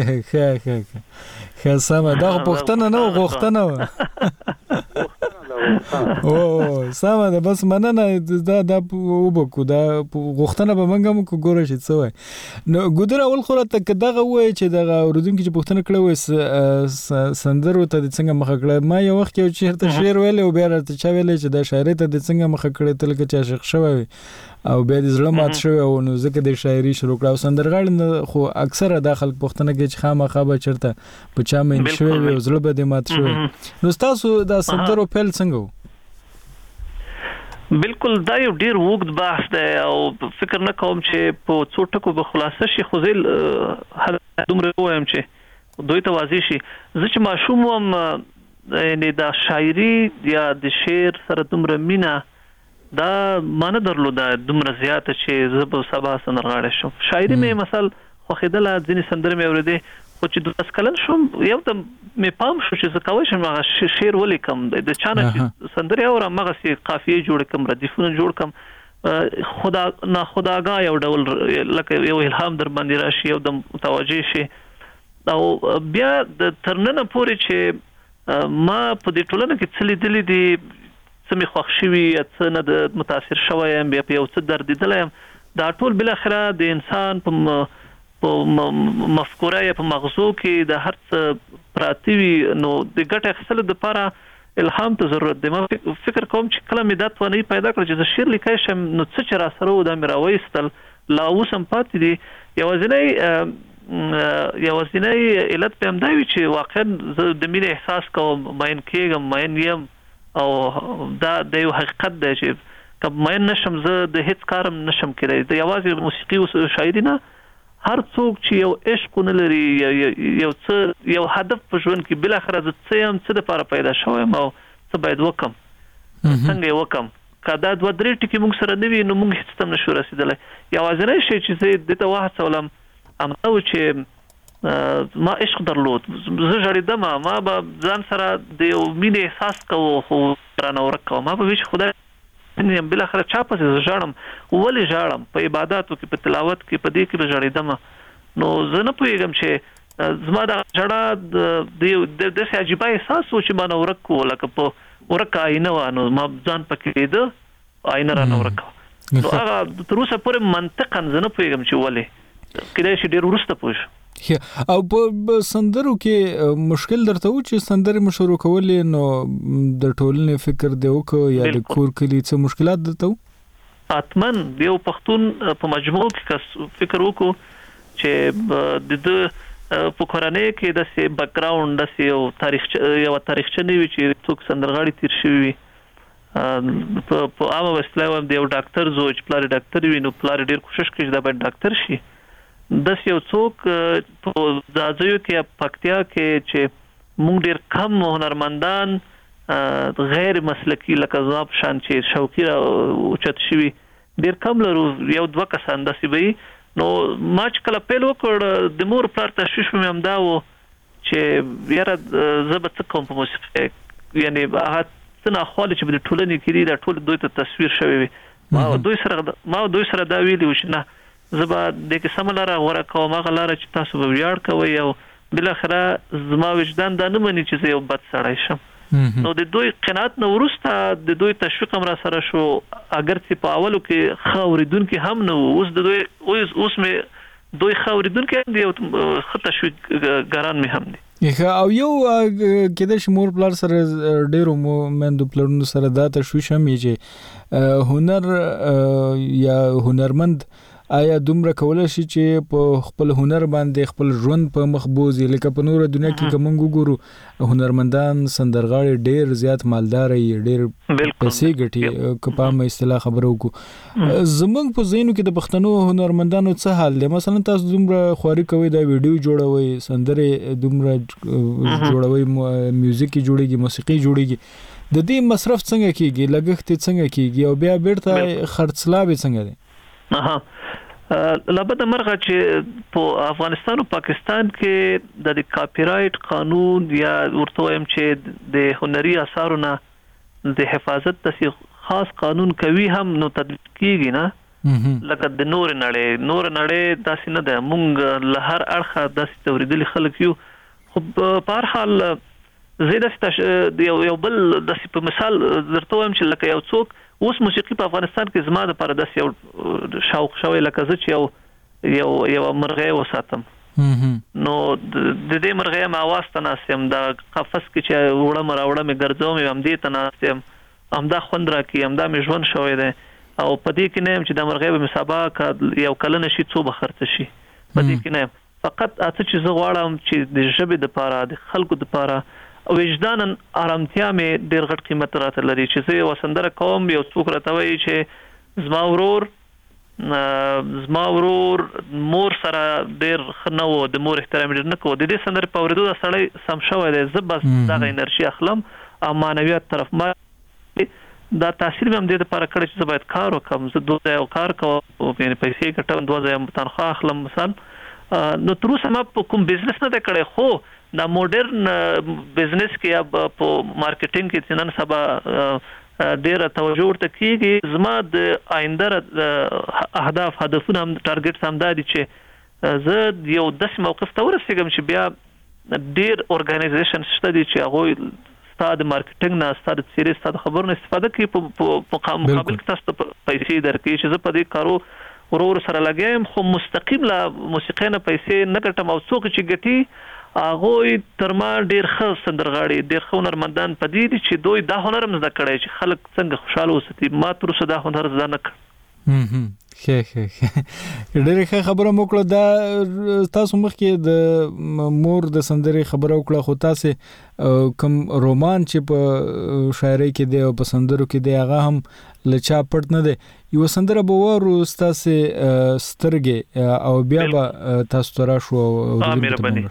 خه سم دا پوښتنه نه غوښتنه او سم ده بس مننه دا وبکو دا غوښتنه به منګم کو ګوره شي څه وای نو ګودر اول خو ته دغه وای چې دغه اوردونکو چې پوښتنه کړې وای سندرو ته د څنګه مخه کړه ما یو وخت یو چیرته شعر ویل او بیا راته چا ویل چې د شاعرۍ ته د څنګه مخه کړه تل کې چې عاشق شوی او بیا د زړه مات شوی او نو ځکه د شاعري شروع کړه او سندرغاړي خو اکثره داخل پوښتنه کې چې خامخا به چرته په چا مې شوی او زړه به د مات شوی نو تاسو د سندرو پیل څنګه بالکل دا یو ډیر وګد بحث دی او فکر نه کوم چې په څو ټکو به خلاصه شي خو زه دومره وایم چې دوی ته واضح شي زه چې ماشوم وم یعنی دا شاعري یا د شعر سره دومره مینا دا مانه درلوده دومره زیاته چې زه به سبا سندرغاړی شم شاعري مې مثال خوښېدله ځینې سندرې مې اورېدې خو چې 12 کلن شوم یو ته مې پام شو چې زه کولی شم هغه شعر ولیکم د چا نه چې سندرې اورم هغسې قافیې جوړ کړم ردیفونه جوړ کړم ناخودآګاه یو ډول لکه یو الهام در باندې راشي یو د متوجه شي او بیا د تر ننه پورې چې ما په دې ټولنه کې څه لیدلي دي څه مې خوښ شوي څه نه د متاثر شوی یم بیا په یو څه دردېدلی یم دا ټول بالاخره د انسان په مفکوره یا په مغزو کې د هر څه پراته وي نو د ګټې اخیستلو دپاره الهام ته ضرورت دی ما فکر کوم چې کله مې دا توانایي پیدا کړه چې زه شعر لیکلی شم نو څه چې راسره و دا مې راوایستل لا اوس هم پاتې دي یوازینی علت به همدا وي چې واقعا زه د مینې احساس کوم مین کېږم مین یم او دا د یو حقیقت دی چې که مین نشم زه د هیڅ کارم نشم کېدی د یوازې موسیقي او شاعري نه هر څوک چې یو عشق نه لري یو څه یو هدف په ژوند کې بالاخره زه څه یم څه دپاره پیدا شوی یم او څه باید وکړم څنګه یې وکړم که دا 2-3 ټکي موږ سره نه وي نو موږ هېڅ ته هم نشو رسېدلی یوازینی شی چې زه دې ته وهڅولم همدا و چې ما عشق درلود زه ژړېدم ما به ځان سره د یو مینې احساس کوو خو رانه ورک کوم ما به وي چې خدای بالاخره چا پسې زه ژاړم ولې ژاړم په عباداتو کې په تلاوت کې په دې کې به ژړېدم نو زه نه پوهېږم چې زما دغه ژړا داسې عجیبه احساس و چې ما نه ورک و لکه په ورکه آینه وه نو ما ځان پکې لیده آینه رانه ورکه نو هغه تر اوسه پورې منطقا زه نه پوهېږم چې ولې کېدای شي ډېر وروسته پوه شم او په سندرو کې مشکل درته و چې سندرې مشورو کولې نو د ټولنې فکر دی وکړو یا د کور کلي څه مشکلات درته و حتما یو پښتون په مجموع کې فکر وکړو چې د په کورنۍ کې داسې بیکګراوند داسې یو تاریخچه نه وي چې څوک سندرغاړي تیر شوي وي په عامه وسیله وایم د یو ډاکټر زوی چې پلار یې ډاکټر وي نو پلار یې ډېر کوشش کوي چې دا باید ډاکټر شي داسې یو څوک په ځایو کې پکتیا کې چې موږ ډېر کم هنرمندان غیر مسلکی لکه زما په شان چې شوقي اوچت شوي ډېر کم لرو، یو دوه کسان داسې به وي. نو ما چې کله پیل وکړ د مور پلار تشویش مې همدا و چې یاره زه به څه کوم په موسیقۍ، یعنې هغه څه ناخواله چې د ټولنې کې دي دا ټول دوی ته تصویر شوی وي. ما دوی سره دا ویلي و چې نه زه به د کې سمه لاره غوره کوم، هغه لاره چې تاسو به ویاړ کوئ، او بالاخره زما وجدان دا نه مني چې زه یو بد سړی شم. نو د دوی قناعت نه وروسته د دوی تشویق هم را سره شو، اگر چې په اولو کې ښه اورېدونکي هم نه وو، اوس مې دوی ښه اورېدونکي هم دي او ښه تشویقګران مې هم دي. او یو کېدای شي مور پلار سره ډېرو میندو پلرونو سره دا تشویش هم چې هنر یا هنرمند آیا دومره کولای شي چې په خپل هنر باندې خپل ژوند په مخ بوزي، لکه په نور دنیا کې کوم وګورو هنرمندان سندرغاړي ډېر زیات مالدار وي، ډېر پیسې ګټي، کپامه اصطلاح خبرو کو. زمونږ په ذهنو کې د پښتنو هنرمندانو څه حال دی؟ مثلا تاسو دومره خواري کوي، دا ویډیو جوړوي، سندره دومره جوړوي، میوزیک جوړيږي، موسیقي جوړيږي، د دې مصرف څنګه کیږي، لګښت څنګه کیږي، او بیا بیرته خرڅلاوي څنګه دي؟ لابد مرغه چې په افغانستان او پاکستان کې د کاپی رائټ قانون یا ورته وایم چې د هنري اثارو نه د حفاظت د خاص قانون کوي هم نو تطبیق کیږي نه، لکه د نور نړۍ داسې نه ده. مونږ له هر اړخه داسې توریدلي خلک یو، خو په هر حال زه داسې یو بل داسې په مثال درته وایم چې لکه یو څوک اوس موسیقي په افغانستان کې زما د لپاره داسې یو شوق شوی لکه زه چې یو مرغۍ وساتم، نو د دې مرغۍ ما आवाज ته ناست یم، د قفس کې چې وړم راوړم ګرځوم همدې ته ناست یم، همدا خوند راکړي، همدا مې ژوند شوی دی. او په دې کې نه یم چې د مرغۍ به مسابقه یو کلنه شي څو به خرڅ شي، په دې کې نه یم. فقط اته چې زه غواړم چې د ژبې دپاره، د خلکو دپاره وجداناً آرامتیا مې ډېر غټ قیمت راته لري چې زه یو سندره کوم، یو څوک راته وایي چې زما ورور مور سره ډېر ښه نه و، د مور احترام ډېر نه کوو، د دې سندرې په اورېدو دا سړی سم شوی دی، زه بس دغه انرژي اخلم او معنویات طرف ما دا تاثیر مې هم دې دپاره کړی چې زه باید کار وکړم، زه 2 ځایه کار کوم، یعنې پیسې ګټم، 2 ځایه تنخواه اخلم مثال. نو تر اوسه ما په کوم بزنس نه دی کړی، خو دا ماډرن بزنس کې یا په مارکیټینګ کې نن سبا ډېره توجه ورته کیږي. زما د آینده اهداف هدفونه هم ټارګټس هم دا دي چې زه یو داسې موقف ته ورسېږم چې بیا ډېر اورګنایزیشن شته دي چې هغوی ستا د مارکیټینګ نه، ستا د څیرې، ستا د خبرو نه استفاده کوي، په مقابل کې تاسو ته پیسې درکوي چې زه په دې کارو ورور سره لګیم، خو مستقیم له موسیقۍ نه پیسې نه ګټم. او څوک چې ګټي هغوی تر ما ډېر ښه سندرغاړي، ډېر ښه هنرمندان په دې دي چې دوی دا هنر هم زده کړی چې خلک څنګه خوشحاله وساتي. ما تر اوسه دا هنر زده نه کړ. ډېرې ښه خبره مو وکړه. دا تاسو مخکې د مور د سندرې خبره وکړه، خو تاسې کوم رومان چې په شاعرۍ کې دی او په سندرو کې دی هغه هم له چا پټ نه دی. یو سندره به وارو ستاسې سترګې او بیا به تاسو ته راشو. مهرباني.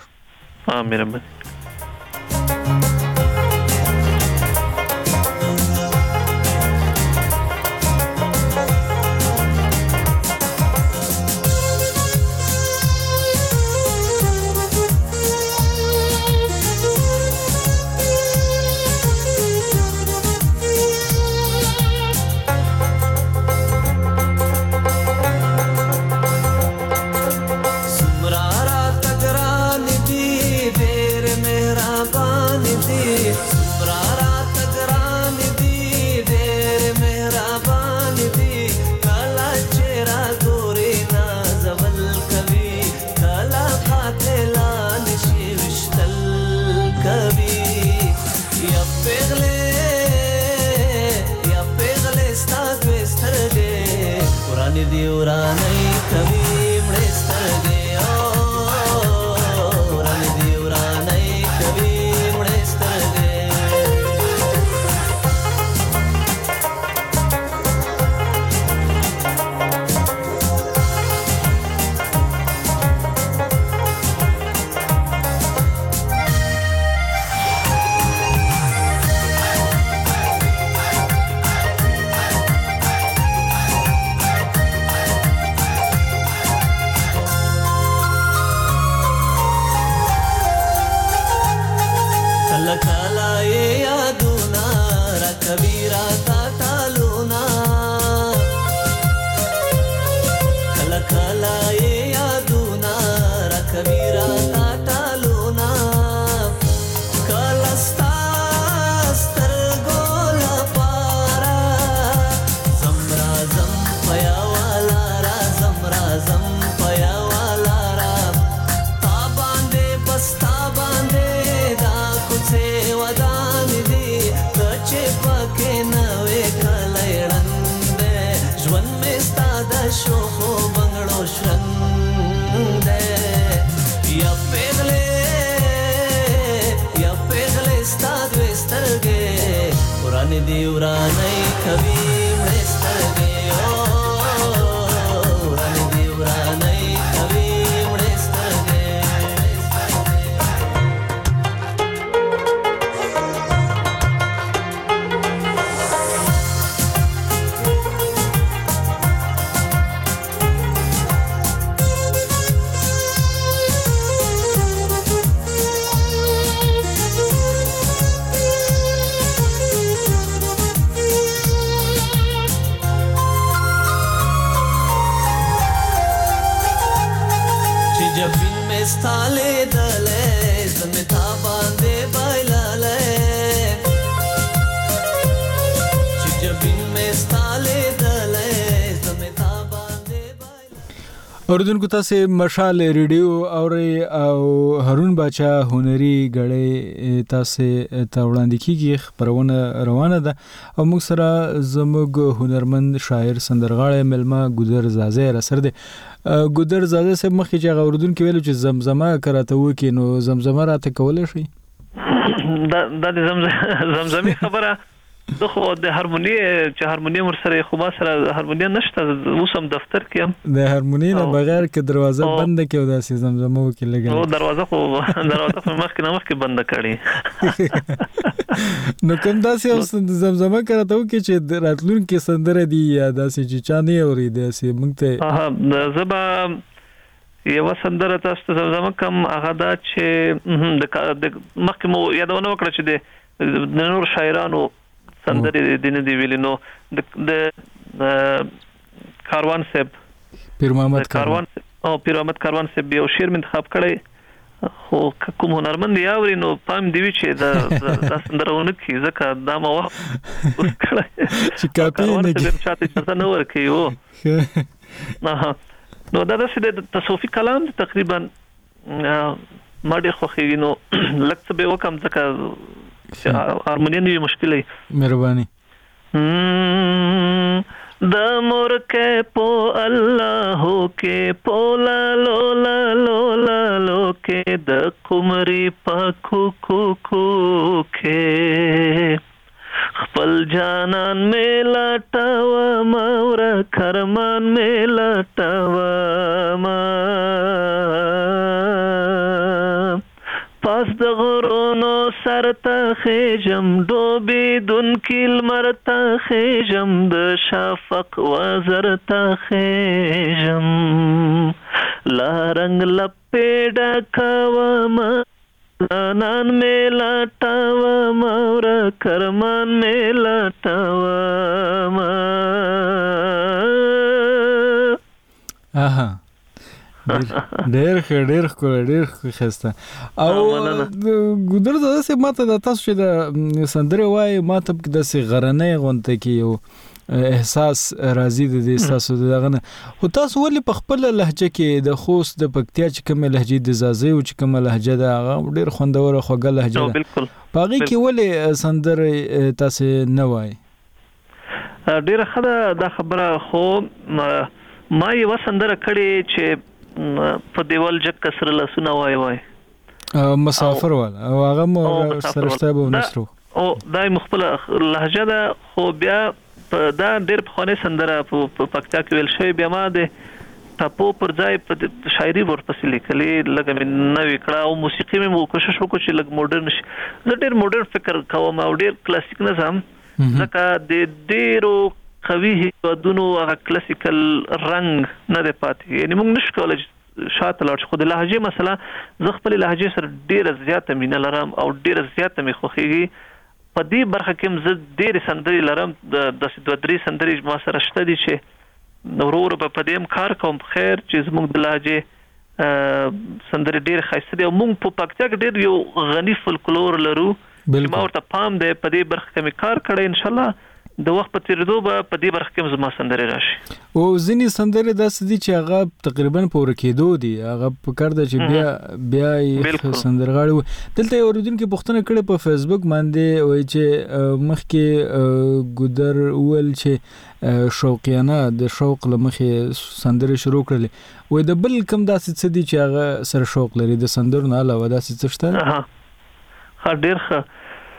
دی ورانه کوي مړسترګې رن دی ورانه کوي مړسترګې ستاله دله زمتا باندې بایلاله چې جبین مې ستاله دله زمتا باندې بایلاله اوردونکو تاسو مشال ریډیو او هارون باچا هنري غړې تاسو ته وړاندې کیږي خبرونه روانه ده او موږ سره زموږ هنرمند شاعر سندرغاړی ملما ګودر زازه را سره ده ګودر زازه سه مخکې چې غوردون کې ویلو چې زمزمه کراته وکي نو زمزمه راته کولای شي دا زمزمي خبره دغه د هارمونی چې هارمونی ورسره خو ما سره هارمونی نشته اوس هم دفتر کې هم د هارمونی نه بغیر کې دروازه بند کې او داسې زمزمه وکي لګل او دروازه مخکې بند کړي نو کوم داسې زمزمه کراته وکي چې راتلون کې سندره دی یا داسې چې چا نه اوري داسې موږ ته زبا یو سندره تاسو زمزمه کوم هغه دا چې د مخکې مو یادونه وکړه چې د نور شاعرانو سندره دین دی ویلینو د کاروان صاحب پیر محمد کاروان صاحب یو شعر منتخب کړي خو کوم هنرمند یاوري نو پام دی چې دا سندرونه کی ځکه دا ما وخت کړه چې کاپی نه کی چاته څه نه ورکي وو نو دا د تصوفي کلام تقریبا ما ډېر خوښیږي نو لکه به وکم ځکه هارمونی نه مشکل ای مهرباني د مور کې پو الله کې پولا لولا لولا لو کې د قمري پکو کو کو کې خپل جانان مې لټاوه مور کرمان مې لټاوه ما پاس د غرونو سرته خېجم ډوبې دن کیل مرته خېجم د شفق وزرته خېجم لا رنگ لپې ډکوم نان مې لټاوم اور کرمان مې لټاوم ډېر ښه او ګودر زده ماته د تاسو چې د سندره وای ماته د سي غرنۍ غونته کې یو احساس راځي د احساسو دغه نه خو تاسو ولې په خپل لهجه کې د خوست د پکتیا چې کومه لهجه د زازي او چې کومه لهجه ده هغه ډېر خوندوره خوږه لهجه ده باقي کې ولې سندره تاسو نه وای ډېر ښه دا خبره خو ما یو سندره کړې چې په دیوال جک کسر لسونه وای مسافر وال او هغه مو سرشته به نشرو او دای مخبل لهجه ده خو بیا دا ډېر په خانه سندره په پکتیا کې ویل شوی بیا ما ده ټاپو پر ځای په شاعري ورپسې لیکلې لکه مې نوې کړه او موسیقي مې کوشش وکړ چې لږ موډرن شي زه ډېر موډرن فکر کوم او ډېر کلاسیک نظم ځکه د ډېرو قوي هیوادونو هغه کلاسیکل رنګ نه دی پاتې یعنی موږ نشو کولای شاته لاړ خو د لهجې مسله زه خپل لهجې سره ډېر زیاته مینه لرم او ډېر زیاته مې خوښیږي په دې برخه کې زه ډېر سندري لرم د 2-3 سندري ما سره شته دي چې ورور په دې کار کوم خیر چې زموږ د لهجې سندري ډېر ښایسته دي او موږ په پکتیا کې ډېر یو غني فولکلور لرو ما ورته پام دی په دې برخه کې کار کړی ان شاء الله د وخت په تیریدو به په دې برخه کې زما سندره راشي او ځینې سندره داسې دي چې هغه تقریبا پوره کېدو دي هغه په کار ده چې بیا سندرغاړي دلته اوریدونکو پوښتنه کړې په فیسبوک باندې وایي چې مخکې ګودر ول چې شوقیانه د شوق لمخې سندره شروع کړلې وایي د بل کم داسې څه دي چې هغه سره شوق لري د سندرو نه علاوه داسې څه شته ها ډېر ښه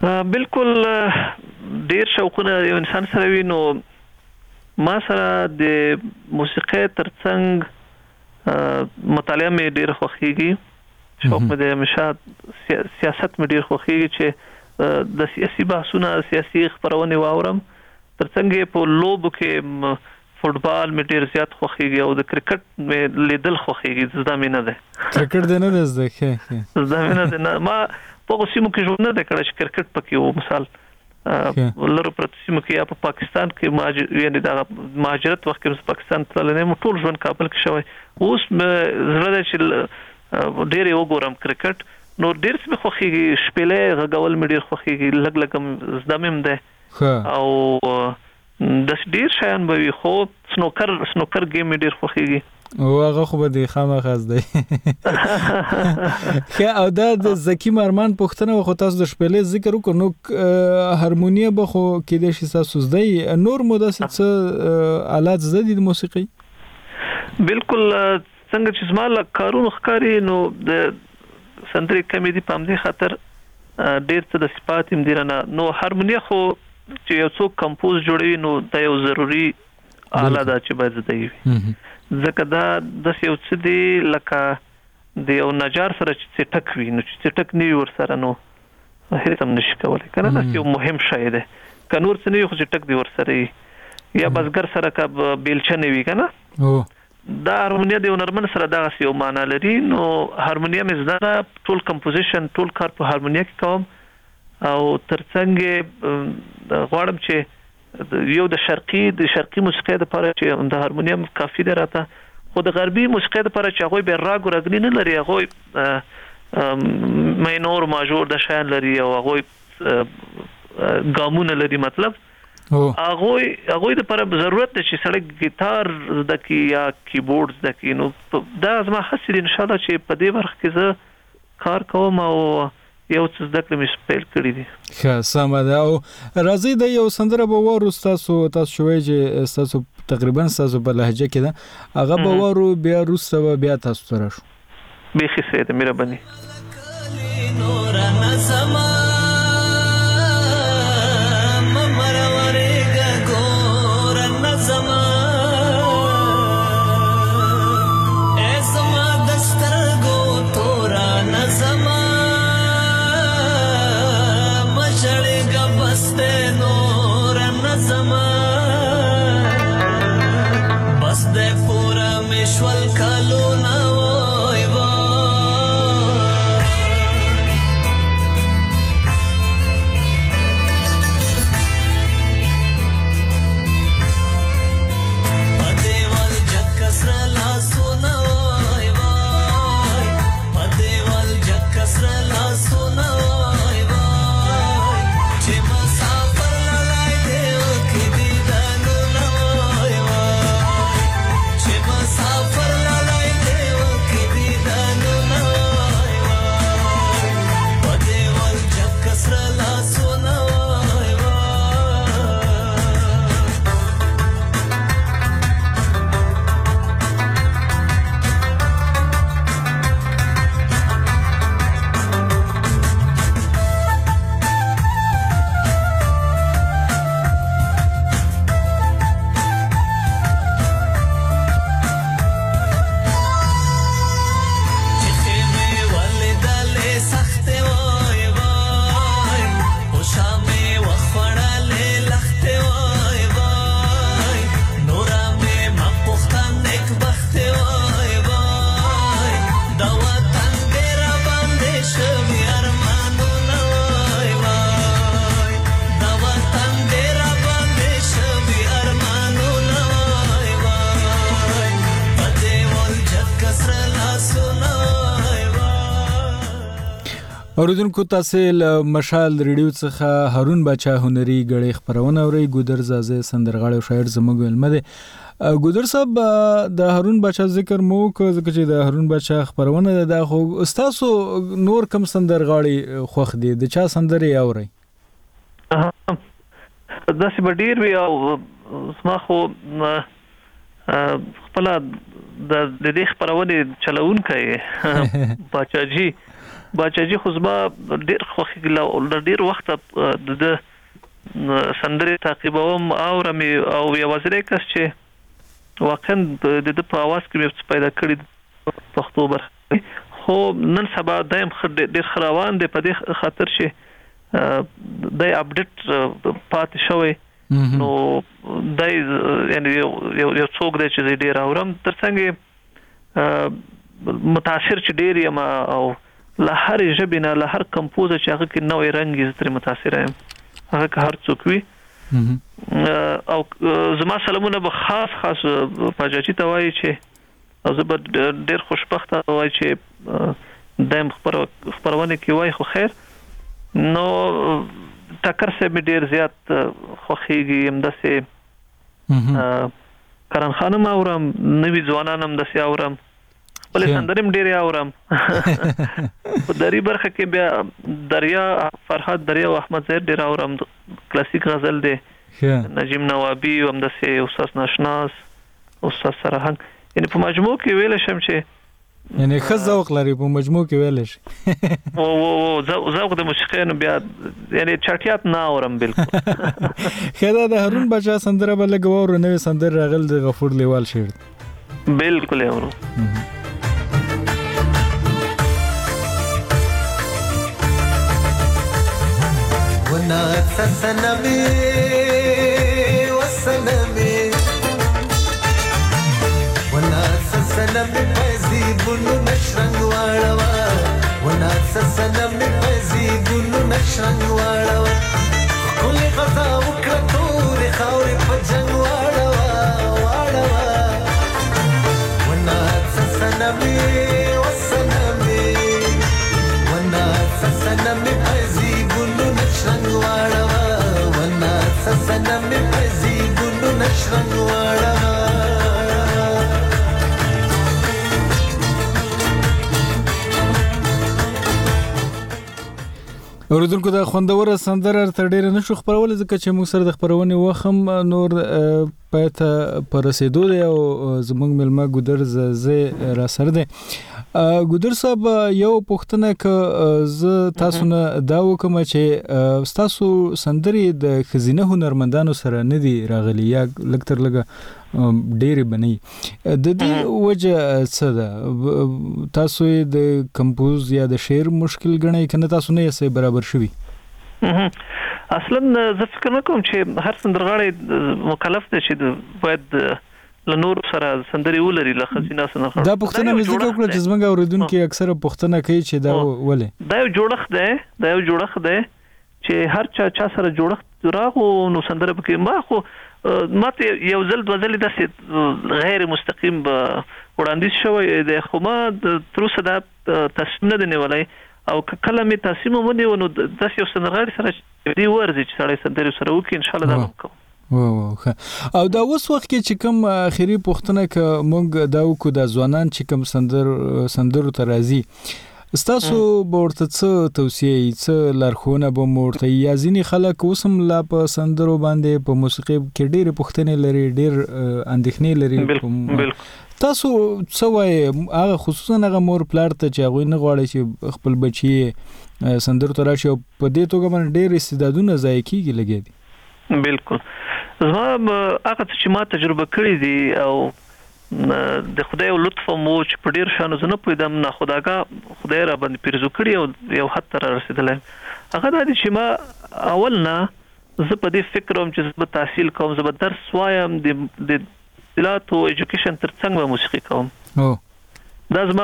بالکل ډیر شوقونه یو انسان سره وي. نو ما سره د موسیقۍ ترڅنګ مطالعه مې ډیر خوښیږي. شوق مې د همیشه سیاست مې ډیر خوښیږي چې د سیاسي بحثونه سیاسي خبرونه واورم. ترڅنګ په لوبو کې فوټبال مې ډیر زیات خوښیږي او د کرکټ مې لیدل خوښیږي. زده مې نه ده کرکټ د نه زده ښه زده مې نه ده. ما په قسمو کې ژوند نه کړی چې کرکټ پکې و. مثال لرو پرتسمو کې یا په پاکستان کې یعنی دا مهاجرت وخت کې پاکستان تلل نه ټول ژوند کابل کې شوی. اوس زړه چې ډیر یو ګورم کرکټ نو ډیر څه خوخيږي. شپېلې غږول مې ډیر خوخيږي. لګ زده مې ده او د ډیر شایان به خو سنوکر گیم مې ډیر خوخيږي او هغه خو به د خامخاز دی. خو او دا د زکی مرمان پښتنه خو تاسو د شپېلې ذکر وکړو نو هارمونیه به خو کې د شي تاسو زده نور مداسه آلات زده د موسیقي. بالکل څنګه چې زمال کارونو ښکاری نو د سندري کمیډي پام دي خاطر ډېر څه د صفات مدیرنه نو هارمونیه خو چې یو څوک کمپوز جوړوي نو دا یو ضروری آله ده چې باید زده وي. ځکه دا د یو څه دی لکه د یو نجار سره چې ټک وي نو چې ټک نیو ور سره نو هیڅ هم نشي کولای کنه. دا یو مهم شی دی. کنور څه نه خو چې ټک دی ور سره یا بزګر سره کا بیلچنه وی کنه. دا هارمونیه د نرمن سره دا یو معنا لري. نو هارمونیه مې زده ټول کمپوزیشن ټول کار په هارمونیه کې کوم او ترڅنګ غواړم چې یو د شرقي موسیقۍ د لپاره چې د هارمونیم کافي دی راته. خو د غربي موسیقۍ د لپاره چې هغه به راګ او رګنی نه لري. هغه ماینور ماژور د شان لري او هغه ګامونه لري. مطلب هغه د لپاره ضرورت دی چې سړی ګیتار زده کی یا کیبورډ زده کی. نو دا زما حسین ان شاء الله چې په دې وخت کې زه کار کوم او یو څه زده کړم سپیل کړی دي. ښه سم ده. او راځي د یو سندره به ورو تاسو شوي چې تاسو تقریبا تاسو په لهجه کې ده هغه به ورو بیا روسه بیا تاسو سره شو به خسه ده مهرباني. نور نسما ممرورګ ګور نسما اسما دسترګو تورا نسما بس دے پورا مشول کالو نا وای پدیوال جکسر لا سونا وای پدیوال جکسر لا سونا اوریدونکو تاسو له مشال ریډیو څخه هارون بچا هنري غړي خبرونه اوري. ګودر زازه سندرغاړی او شاعر زموږ علم دی. ګودر صاحب د هارون بچا ذکر مو کو ځکه چې د هارون بچا خبرونه د خو استادو نور کم سندرغاړي خوخ دي د چا سندري اوري داسې ډیر وی او ما خو خپل د دې خبرونه چلونکي باچاجي خو زما ډیر خوښ ډیر وخت د سندري تعقیبوم او رمي او یوازې کس چې واقعا د په आवाज کې پیدا کړی پښتو برخه خو نن سبا دایم ډیر خروان دی په دې خاطر چې د اپډیټ پات شوی نو دای یعنی یو څوک دی چې ډیر اورم ترڅنګ متاثر چې ډیر یم او له هر ژبې نه له هر کمپوزر چې هغه کې نوې رنګ یې تر متاثر یم هغه هر څوک وي او زما سلامونه به خاص پاجاچی ته وایي چې زه به ډیر خوشبخته وای چې دایم خبرونه کې وای خو خیر نو ټکر سه مې ډیر زیات خوخیږي همداسه کرن خانم اورم نوی ځوانانم داسه اورم بل سندرم ډیر اورم په دری برخه کې بیا دریا فرحات دریا او احمد زهیر ډیر اورم کلاسیک غزل دی نجیم نوابی او همداسه استاد ناشناس استاد سرهنګ یعنی په مجموع کې ویل شم چې یعنی خو ذوق لري په مجموع کې ویل شي او ذوق د موسیقۍ نو بیا یعنی چټیات نه اورم بالکل خدا د هارون بچا سندره بل غوور نوې سندره راغل د غفور لیوال شعر بالکل اورو ونا سنمي وسنمي ونا سنمي پزي بونو نشرنګ واړوا ونا سنمي پزي بونو نشرنګ واړوا کله غزا وکړه تور خاورې په جنگ واړوا ونا سنمي وسنمي ونا سنمي پزي بونو نشرنګ واړوا ونا سنمي پزي بونو نشرنګ واړوا اوریدونکو د خوندوره سندره تر ډیره نشو خبرول ځکه چې موږ سره د خبرونه وخم نور پته پر رسیدو دی او زمونږ ملما ګودر زه را سره دی ګودر صاحب یو پوښتنه ک ز تاسو نه دا وکم چې تاسو سندري د خزینه هنرمندانو سره نه دی راغلي یا لکتر لګه ډېری بنئ د دې وجه څه ده تاسو د کمپوز یا د شعر مشکل غنئ کنه تاسو نه یې برابر شوي اصلا زه فکر نکوم چې هر سندرغاړی مکلف دی چې باید لنور سره سندري ولري له خزینه سره دا پښتنه مزیک او کله چې زمونږ اوریدونکو اکثره پښتنه کوي چې دا ولې دا یو جوړخ دی چې هر چا سره جوړخ راغو نو سندره پکې ما خو ماته یو ځل دوزل د غیر مستقیم وړاندیز شوی د خو ما تر اوسه دا تصمیم نه نیولای او کله می تصمیم ونیو نو د یو سندرغاړي سره دی ورځي چې سړی سندري سره وکړي ان شاء الله دا وکړو او دا اوس وخت کې چې کوم اخیری پوښتنه ک مونږ دا وکړو د ځوانان چې کوم سندرو ته راځي ستاسو ورته څه توصیه څه لارښوونه به مورته یا ځینې خلک اوسم لا په سندرو باندې په موسیقي کې ډېرې پوښتنې لري ډېر اندېښنې لري تاسو څه وایي هغه خصوصا هغه مور پلار ته چې هغوی نه غواړي چې خپل بچي سندرو ته راشي او په دې توګه باندې ډېر استعدادونه ضایع کېږي لګیا دي بالکل زما هغه چې ما تجربه کړې دي او د خدای لطف مو چې په ډیر شانو زنه پویدم نه خدای را باندې پیرزو کړی او یو حد تر رسیدلای هغه د چې ما اول نه زه په دې فکروم چې زه تحصیل کوم زه درس وایم د دلاتو ایجوکیشن ترڅنګ به موسیقي کوم دا زما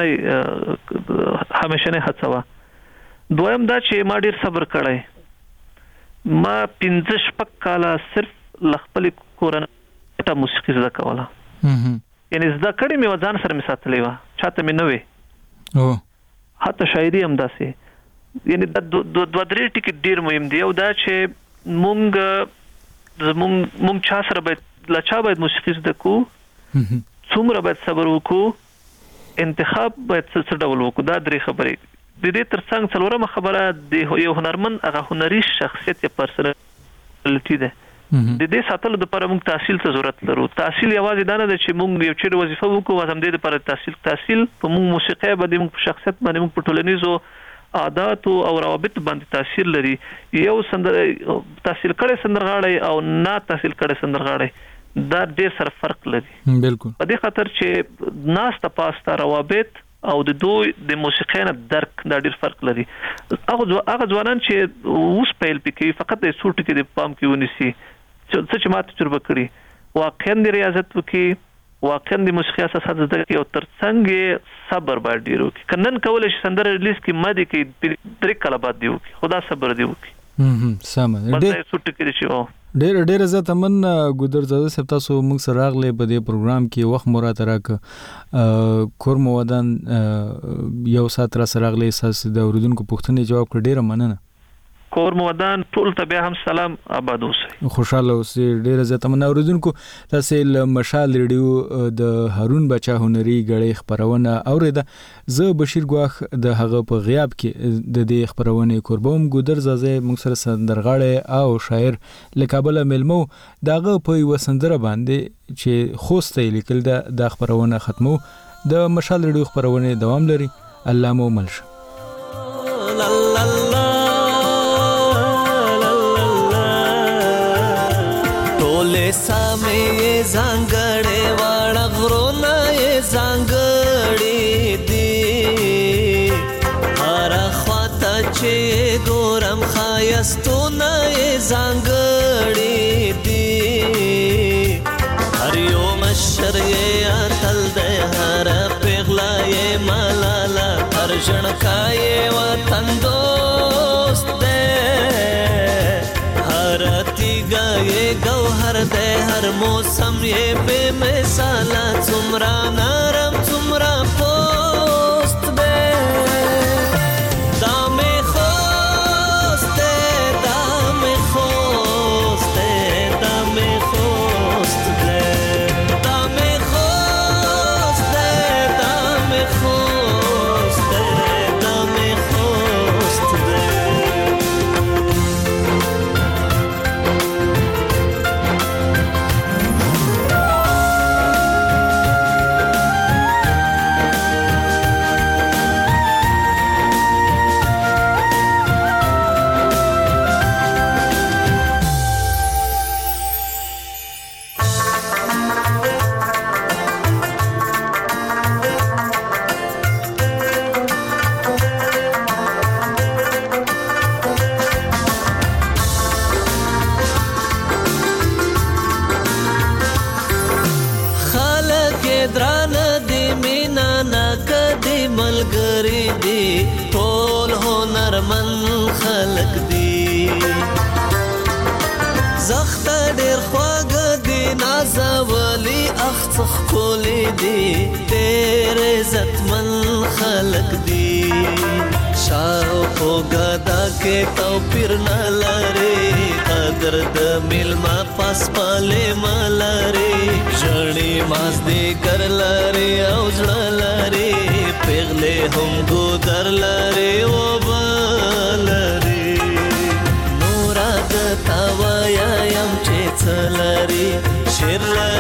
همیشه هڅه دویم دا چې ما ډیر صبر کړی ما 15 کاله صرف لخپل کورنۍ ته موسیقي زده کوله یعنی زده کړې مې ځان سره می ساتلې و چاته مې نه وي حتی شاعري هم داسې یعنی د دوه درې ټکي ډیر مهم دی او دا چې مونږ چا سره باید لچا باید موسیقي زده کو څومره باید صبر وکړو انتخاب باید څه ډول وکړو دا درې خبرې د دې ترڅنګ څلورمه خبره د یو هنرمند هغه هنري شخصیت یا پرسنالټي ده د دې ساتلو لپاره موږ تحصیل ته ضرورت لرو. تحصیل یوازې دا نه ده چې موږ یو چیرې وظیفه وکړو او هم دې لپاره تحصیل په موږ موسیقي باندې موږ په شخصیت باندې موږ په ټولنیزو عادت او روابط باندې تاثیر لري. یو تحصیل کړي سندرغاړي او نه تحصیل کړي سندرغاړي دا ډېر سره فرق لري. بالکل. په دې خاطر چې ناسته پاسته روابط او د دوی د موسیقۍ نه درک دا ډېر فرق لري. هغه ځوانان چې اوس پیل پکې فقط د سوټ کې د پام کې ونیسي څه چې ما تجربه کړي واقعا د ریاضت وکړي، واقعا د موسیقي اساسات زده کړي او ترڅنګ صبر باید ډېر وکړي. کنن کولای شي سندره ریلیز کې ماده کې 3 کاله بعد دی وکړي، خدا صبر دی وکړي. سم ډېر سوټ کې شي. ډېر زه تمن ګودرزاده صاحب تاسو موږ سره راغلي په دې پروګرام کې وخت مراته راک کور مودان یو سات را سره راغلي اساس د اوریدونکو پوښتنې جواب کړ. ډېر مننه. کور مودان ټول ته بیا هم سلام، آباد اوسئ، خوشاله اوسئ. ډېر زه تمن اوریدونکو تاسو له مشال ریډیو د هارون بچا هنري غړې خبرونه اوریده. زه بشیر ګواخ د هغه په غیاب کې د دې خبرونه کوربوم. ګودرزاده موږ سره سندرغاړی او شاعر لکابل ملمو داغه په یو سندره باندې چې خوسته لیکل د خبرونه ختمو. د مشال ریډیو خبرونه دوام لري. الله مو ملشه. سامې زنګړې واړه غرونه زنګړې دي، هر خواته چې ګورم ښایستونه زنګړې دي، هر یو مشر یې اتل دی، هر پیغله یې ملاله، هر ژړکا یې وطن دوست دی، هر تیګه یې ګوهر دی، هر موسم یې بے مثاله، څومره نرم څومره پوست دی، دا مې خوست دی، دا مې خوست دی، دا مې خوست دی، دا مې خوست دی، دا مې خوست دی، دا مې خوست دی. ملګری دی ټول هنرمن خلق دی، زخت ډېر خواږه دی نازولی اخڅ ښکلی دی، ډېر عزتمن خلق دی، شاوخوا ګدا کې توپیر نه لري، قدر د میلمه پاسپالې ما لري، ژړې مازدیګر لري او زړه لري، پیغلې هم ګودر لري اوبه لري، نوره د تا وایم چې څه لري، شعر